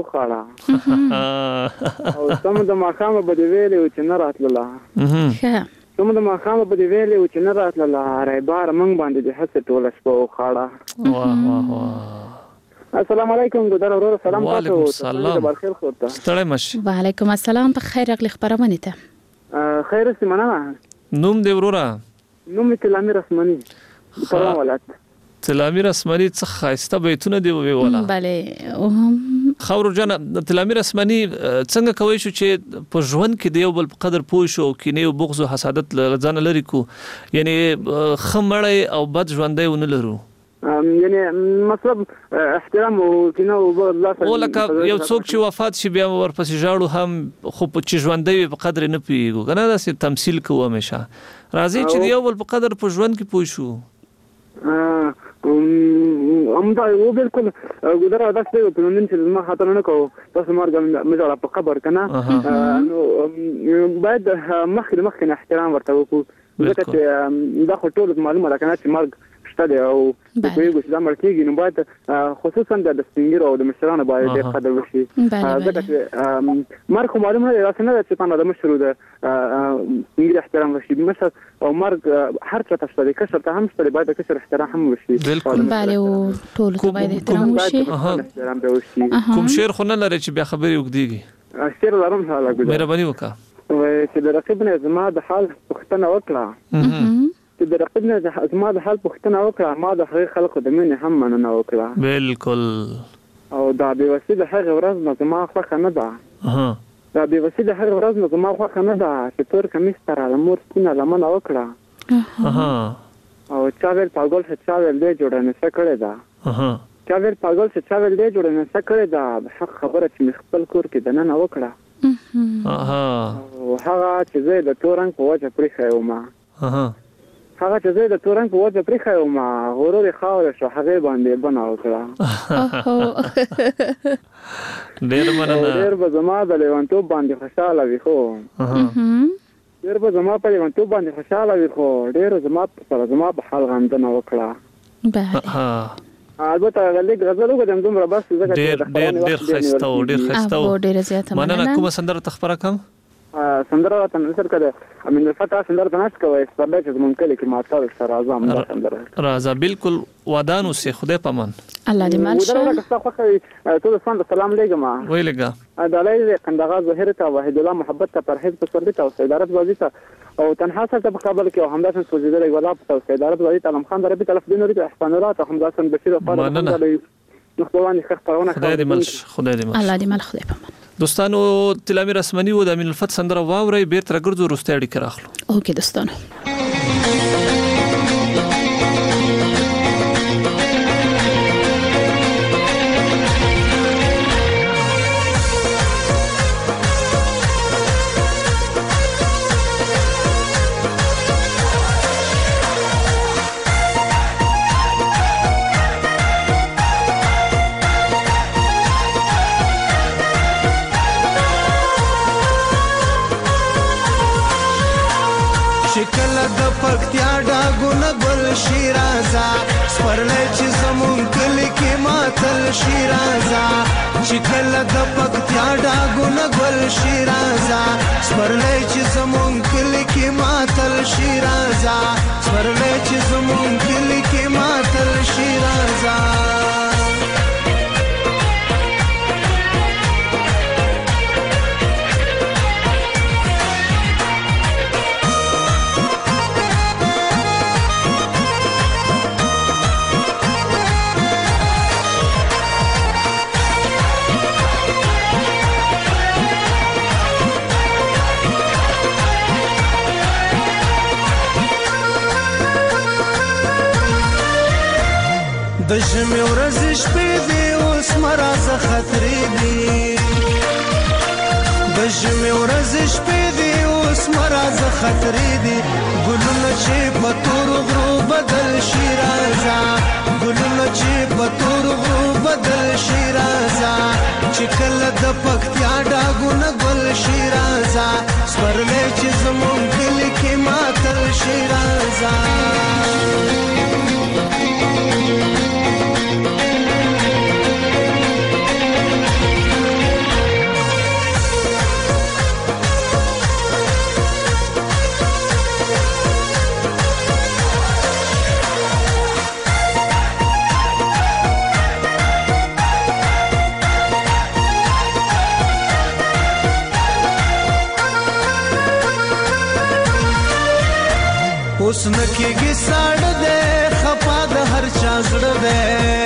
خاړه او سم د ماخامه بده ویلې چې نه راتله. کوم د ماخامه په دی ویلې چې نه راتله رایبار منګ باندې د حسه ټوله شپه خاړه. واه واه واه. السلام علیکم ګدار ورور سلام تاسو. وعلیکم السلام. برخیر خورته. ستړی مشه. وعلیکم السلام. په خیر راغلی خبرونه ته. خیر سي مننه. نوم دی ورورا؟ نوم تلامیر اسمنی. پروا ولات. تلامیر اسمنی څه خاصه بیتونه دی ویولا. بله. خاور جان تلامیر اسمنی څنګه کوي شو چې په ژوند کې د یو بل په قدر پوه شو کینه او بغض او حسادت ځان لري کو یعنی خمړی او بد ژوندۍ ونه لرو یعنی مطلب احترام او کینه او بغض ولکه یو څوک چې وفات شي بیا ورپسې ژاړو هم خو په چې ژوندۍ په قدر نه پیږو کنه دا سي تمثيل کوو همیشه راځي چې د یو بل په قدر په ژوند کې پوه شو. امدا یو بالکل ګدار ادا څه په نن چې ما خاطر نه کوو تاسو مرګ مزړه په خبر کنه نو باید مخکې احترام ورته وکړو ځکه چې دا خو ټول معلومه ده کنه چې مرګ شته دی او په یو څه امر کېږي نو باید خصوصا د سپینګر او د مشرانو باید ډېر قدر وشي ځکه چې مرګ خو معلومه ده راځي نه چې په د مشرو د سپینګر احترام وشي مشر او مرګ هر څه تاسو د کسر ته هم ستړي باید د کسر احترام هم وشي. بله او ټول ته باید احترام وشي. احترام به وشي. کوم شعر خو نه لري چې بیا خبرې وکړي؟ شعر لرم حاله ګل. مهرباني وکړه. چې د رقیب نه زما د حال پوښتنه وکړه. چې د رقیب نه زما د حال پوښتنه وکړه ما د هغه خلکو د مینې هم مننه وکړه. بالکل. او دا به وسیله هغه ورځ نه زما خوښه نه ده. دا به وسیله هغه ورځ نه زما خوښه نه ده چې تور کمیس تر د مور سپینه لمنه وکړه. او چا ویل پاگل څه چا ویل دې جوړه نه سکړه ده. چا ویل پاگل څه چا ویل دې جوړه نه سکړه ده حق خبره چې خپل کور کې د نن وکړه. او هغه چې زه د تورنګ په وجه پرې خایو ما. هغه چې زه د تورنګ په وجه پرې خایو ما غرور خاور شو هغه باندې بنا وکړه. ډېر مننه. ډېر به زما د لیوانتوب باندې خوشاله وي خو ډېر به زما په لیوانتوب باندې خوشاله وي خو ډېر زما سره زما په حال غمجنه وکړه. بله. البته غلیک غزل وګورم دومره بس ځکه ډېر خسته او ډېر خسته او ډېر زیاته مننه. کومه سندره تخبره کوم؟ سندره راته نشر کړه امین الفتح سندره تناس کوي سپارډه چې مونږ کلی کې ماته سره اعظم دا سندره راځه بالکل ودانو سي خدای پامان. الله دې مال شه. ودانو که څه خوښوي ټول څنګه سلام لګم وی لګا دلای قندغه ظاهر ته وحید الله محبت ته پرهیز په سر ته او سیدارت بازی ته او تنها سره په قبل کې همداسن سوزیدل ولا په سیدارت بازی ته علم خان دربي تلف دین لري احسانات همداسن بشیر فاضل نخبوانی خبرونه خدای دې مال خدای دې مال الله دې مال خدای پامان. دوستانو تلامیر اسمنی و د امین الفتح سندره واوري بیرته راګرځو روسته اړیکه راخلو. اوکې دوستانو. پکتیا ډاګونه ګل شیرازا سپرلې چې زمون کلی کې ماتل شیرازا چې کله د پکتیا ډاګونه ګل شیرازا سپرلې چې زمون کلی کې ماتل شیرازا سپرلې چې زمون کلی کې ماتل شیرازا. د ژمي ورځې شپې دي اوس مرازه خطرې دي. د ژمي ورځې شپې دي اوس مرازه خطرې دي. ګلونه چې په تورو غرو بدل شي راځه ګلونه چې په کله د پکتیا ډاګونه ګل شیرازه سپرلې چې زمون کلی کې ماتل شیرازه اوس نکیږي ساړه ده خپا د هر چا زړه ده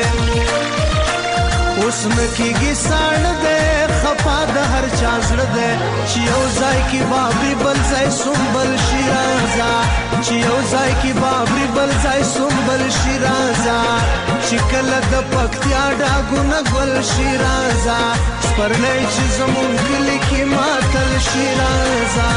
اوس نکیږي ساړه ده خپا د هر چا زړه ده چې یو ځای کې بابري بل ځای سنبل شیرازه چې یو ځای کې بابري بل ځای سنبل شیرازه چې کله د پکتیا ډاګونه ګل شیرازه سپرلې چې زمون کلی کې ماتل شیرازه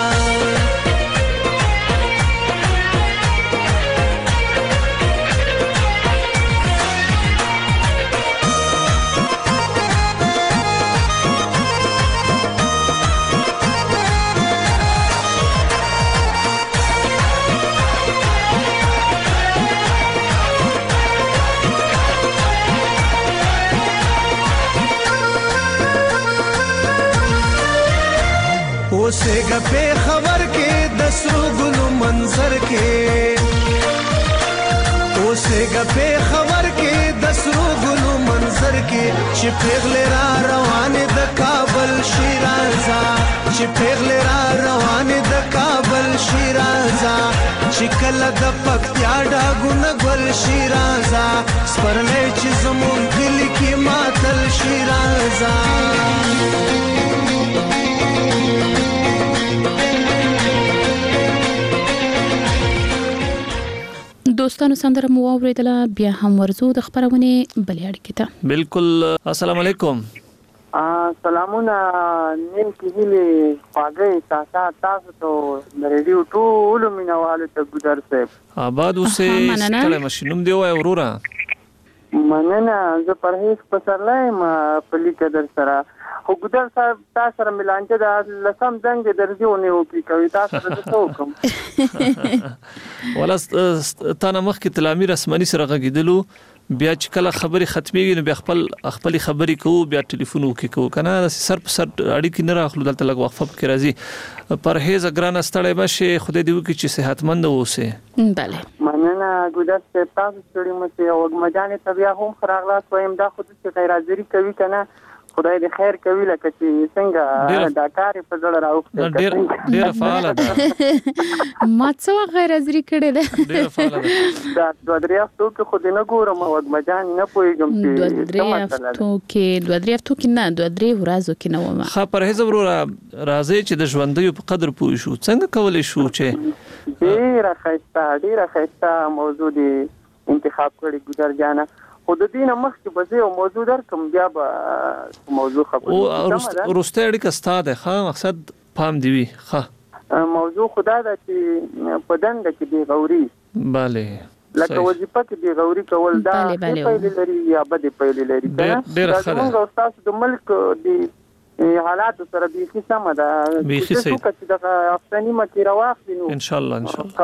اوسېګه په خبر کې د سرو ګلو منظر کې اوسېګه په خبر کې د سرو ګلو منظر کې چې پیغلې را روانې د کابل شیرازه چې پیغلې را روانې د کابل شیرازه چې کله د پکتیا ډاګونه ګل شیرازه سپرلې چې زمون کلی کې ماتل شیرازه دوستانو سندره مو اوریدله بیا هم ورزو د خبرونه بلې اړیکې ته بالکل السلام علیکم سلامونه نیم کېږي پاګې تاسو ته د ریډیو ټول مینوالو ته ګذر صاحب آباد اوسې کله مشینوم دی وای وروره مننه زه پرهیز پسرلای ما پلی قدر سره خو ګذر صاحب تاسو سره ملانجه د لسم زنګ درځونه وکي کوي تاسو ته وکم ولا تانه مخ کې تلامي رسمنی سره غږیدلو بیا چې کله خبري ختميږي نو بیا خپل خبري کوو بیا ټلیفون وکي کوو کنه سر په سر اړیکې نه راخلو دلته لږ وقفه کې راځي پرهیز ګران استړی بشي خدای دې وکړي چې صحتمند اوسه bale مننه ګذر صاحب تاسو ستړي مته او مجانې طبيعه هم خراغلاس وایم دا خود چې غیر حاضری کوي کنه خدای دې خیر کوي لکه چې څنګه دا کار په ځړه راوخته ډیر فعال ده ما څو غیر حاضری کړي ده ډیر فعال ده دا دوه درې هفتو کې خو دې نه ګورم او مجان نه پويګم چې دوه درې هفتو کې نه دوه درې ورځو کې نه ومه خا پرهیز ورو راځي چې د ژوندۍ په قدر پوي شو څنګه کولای شو چې ډیر خسته موضوع دی انتخاب کړی ګذر جانا خود دینه مخکې به زه موضوع درکم بیا به موضوع خبرې او روسته اړیکه ستاده ښه مقصد پام دی وی ښه موضوع خدا دا چې په دنده کې دی غوري bale لکه وظیفه کې دی غوري کول دا پیل لري یا بده پیل لري ډېر ښه موږ استاد د ملک دی حالات سره به څه سم ده بیخي صحیح چې د افغاني مکیره واخلینو ان شاء الله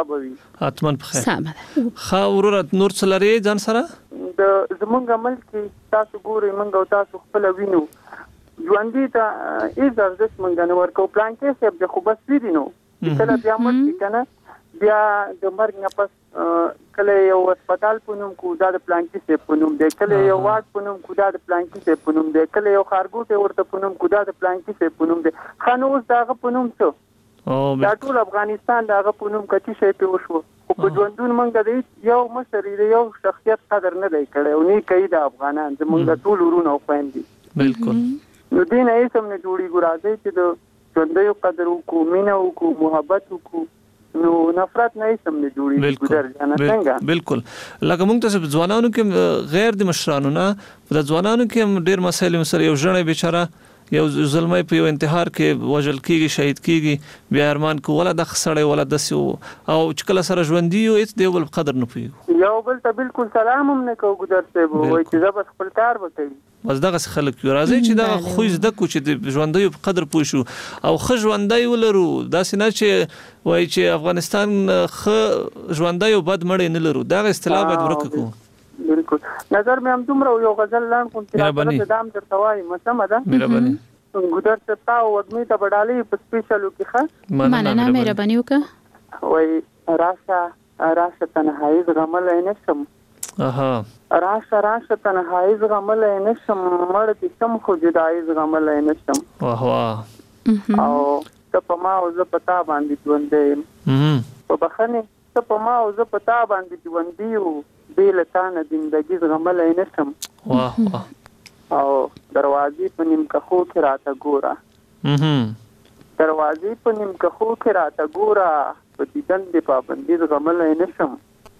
اتمن په خیر خا ورورت نور څلری ځان سره د زمونږ ملک تاسو ګورئ موږ او تاسو خپل وینو ژوندۍ ته ایز ارزښت موږ نه ورکو پلان کې سب د خو بس وینو کله بیا مړ کنه بیا د مرګ نه پس کله یو هسپتال پونم کو دا د پلان کې سب پونم دی کله یو واټ پونم کو دا د پلان کې سب پونم دی کله یو خارګوټه ورته پونم کو دا د پلان کې سب پونم دی خنوس داغه پونم څه دا ټول افغانستان داغه پونم کچې شي په وشو خو په ژوندون موږ د یو مشر یو شخصیت قدر نه دی کړی او نه کوي د افغانان زموږ ټول ورونه او خويندې بالکل نو دین یې سم نه جوړي ګرازي چې د ژوندۍ قدر او مینه او محبت او نو نفرت نه سم نه جوړي ګذر جانا څنګه بالکل لکه موږ ته ځوانانو کې غیر د مشرانو نه د ځوانانو کې ډېر مسایل مسره یو ژړې بیچاره یو ظلمي په یو انتحار کې وژل کیږي شهید کیږي بیا ارمان کو ولا د خسړې ولا دسو او چې کله سره ژوندۍ یو هیڅ دی بل قدر نه پوي یو بل ته بالکل سلام هم نه کو ګذر ته وای چې زب خپل کار وکړي بس دغه خلک یو راځي چې دا خو زده کو چې د ژوندۍ په قدر پوي شو او خو ژوندۍ ولرو دا سينه چې وای چې افغانستان خو ژوندۍ او بد مړ نه لرو دا اصطلاح باید ورکو بالکل نظر مې هم دومره یو غزل لاند کوم چې دام درته وای مسمه ده مهرباني ګذر ته او وګمې ته بډالي په سپیشلو کې ښه مننه مهرباني وکړه وای راشه تنهایی زغمل نشم راشه تنهایی زغمل نشم مړ دي سم خو جدای زغمل نشم واه واه او ته په ما او زه پتا باندې ژوندې په بخنه ته په ما او زه پتا باندې ژوندې بیل تانه زندگی زغمل نشم واه واه او دروازې په نیم کخو کې راته ګوره دروازې په نیم کخو کې راته ګوره په دیدن د پابندي زغمل نشم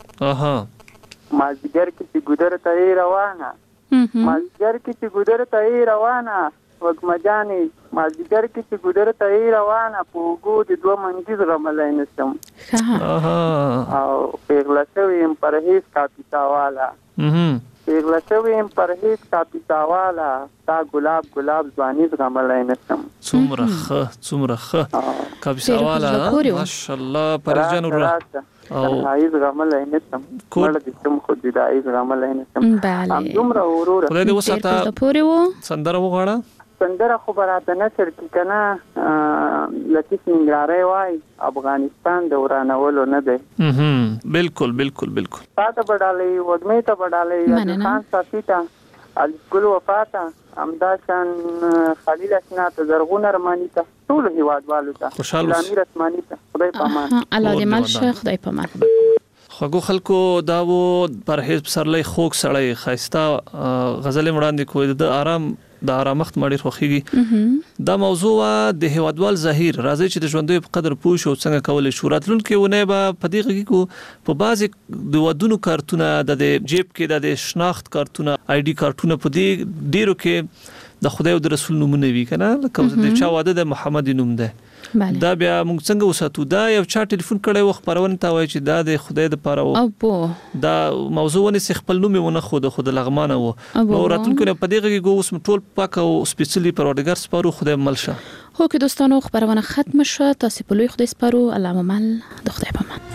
مازیګر کې چې ګودر ته روانه مازیګر کې چې ګودر ته روانه وګمجانې مازیګر کې چې ګودر ته روانه په وګو د دوه منځ زغمل نشم او پیغله شویم پر هیڅ کاپیتا والا پیغله شویم پر هیڅ کاپیتا والا تا ګلاب ځواني زغمل نشم څومره کاپیتا والا ماشاءالله پرجن او هاي زغمل نشم کول د کوم خو د دای زغمل نشم بله دومره ورور خدای دې وساته پورې وو سندره وغواړه سندره خبراته نشر کی کنه لطیف ننګرهاری وای افغانستان د ورانولو نه دی بالکل تاسو بډالي وګمې ته بډالي خان صافیتا الګل وفاتا امداشان خلیل اسنا ته زرغون ارمانی ته ټول هیوادوالو ته امیر اسمانی ته خدای پامان الله دې مل شه خدای پامان خو خلکو داو پرهیز پسرلې خوک سړی خاصتا غزل وړاندې کوی د آرامخت مړی خوخيږي دا موضوع د هیوادوال ظاهر راځي چې د ژوندۍ په قدر پوه شو څنګه کولای شو راتلونکي ونه به په دې کې کو په بعضي د ودونو کارتونه د جیب کې د شناخت کارتونه آی ډي کارتونه په دې ډیرو کې د خدای او د رسول نومونه وی کنه لکه د چا واده د محمد نوم ده دا بیا موږ څنګه وساتو دا یو چا ټلیفون کړي و خبرونه تا وای چې دا د خدای د پاره دا موضوع ونه خپل نوم ونه خود لغمانه و نو راتلونکو په دې کې ګو اوس ټول پاک او سپیشلی پروردګار سپارو خدای ملشه هو کې دوستانو خبرونه ختم شوه تاسو په لوی خدای سپارو الله مل د خدای پامان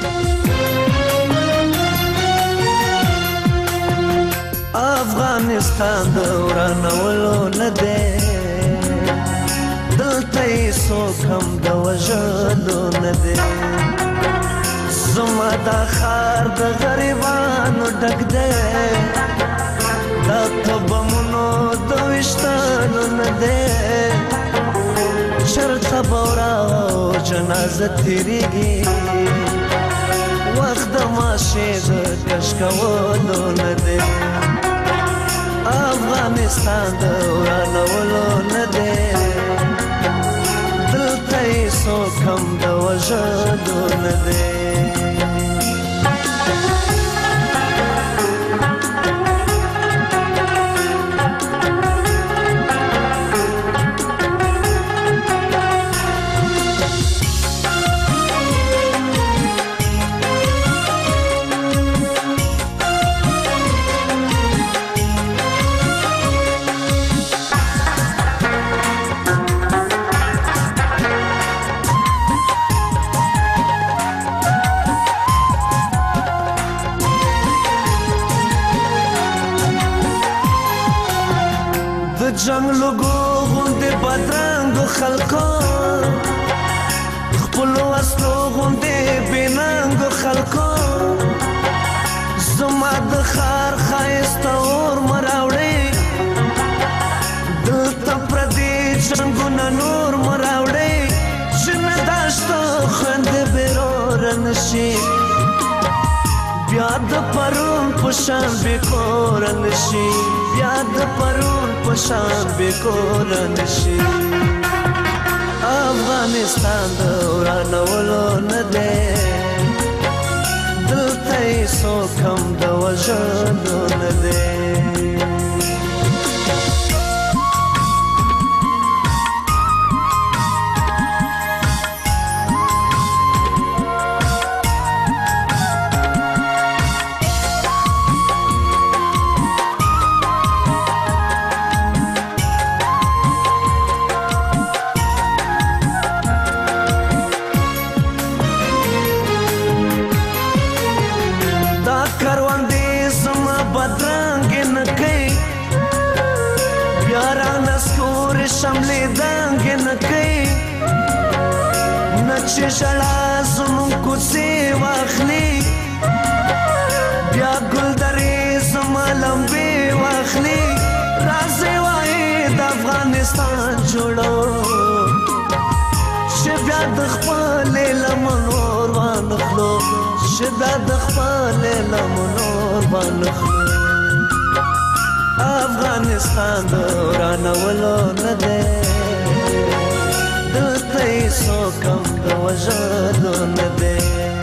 افغانستان دورانولو نه ده دلته سوکم د وژلو نه ده زما دا خار د غریبانو ډک ده دا تبمونو د وشتانو نه ده چرته بورا جنازه تیریږي وخت د ماشه د کش کولو نه ده افغانستان دورانولو نه ده دلته سوکم د وژلو نه ده جنگ لګو غوندې بدرنګ خلکو خپل وسلو غوندې بننګ خلکو زما د خار خایست اور مراوړې دلته پردي جنگونه نور مراوړې چې داشته خوند بیرور نشي بیا د پرون پشان بیکور نشي بیا د پرون پشان بیکور نشي افغانستان دورانولو نه ده دلته سوکم د وژلو نه ده تور شملې دنګ نه کوي نه چې ژړا زموږ کوڅې واخلي بیا ګل درې زما لمبې واخلي راځئ وایي د افغانستان جوړو چې بیا د خپلې لمنو اور وانخلو چې بیا د خپلې لمنو اور وانخلو افغانستان د ورانولو نه دی دلته یې څوک هم د وژلو نه دی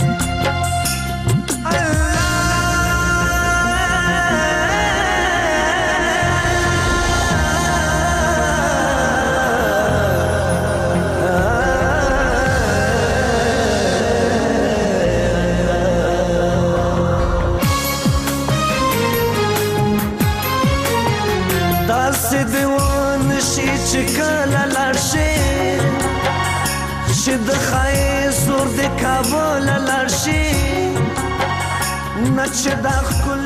چې د ښایست زور د کابل لاړ شي نه چې دا ښکل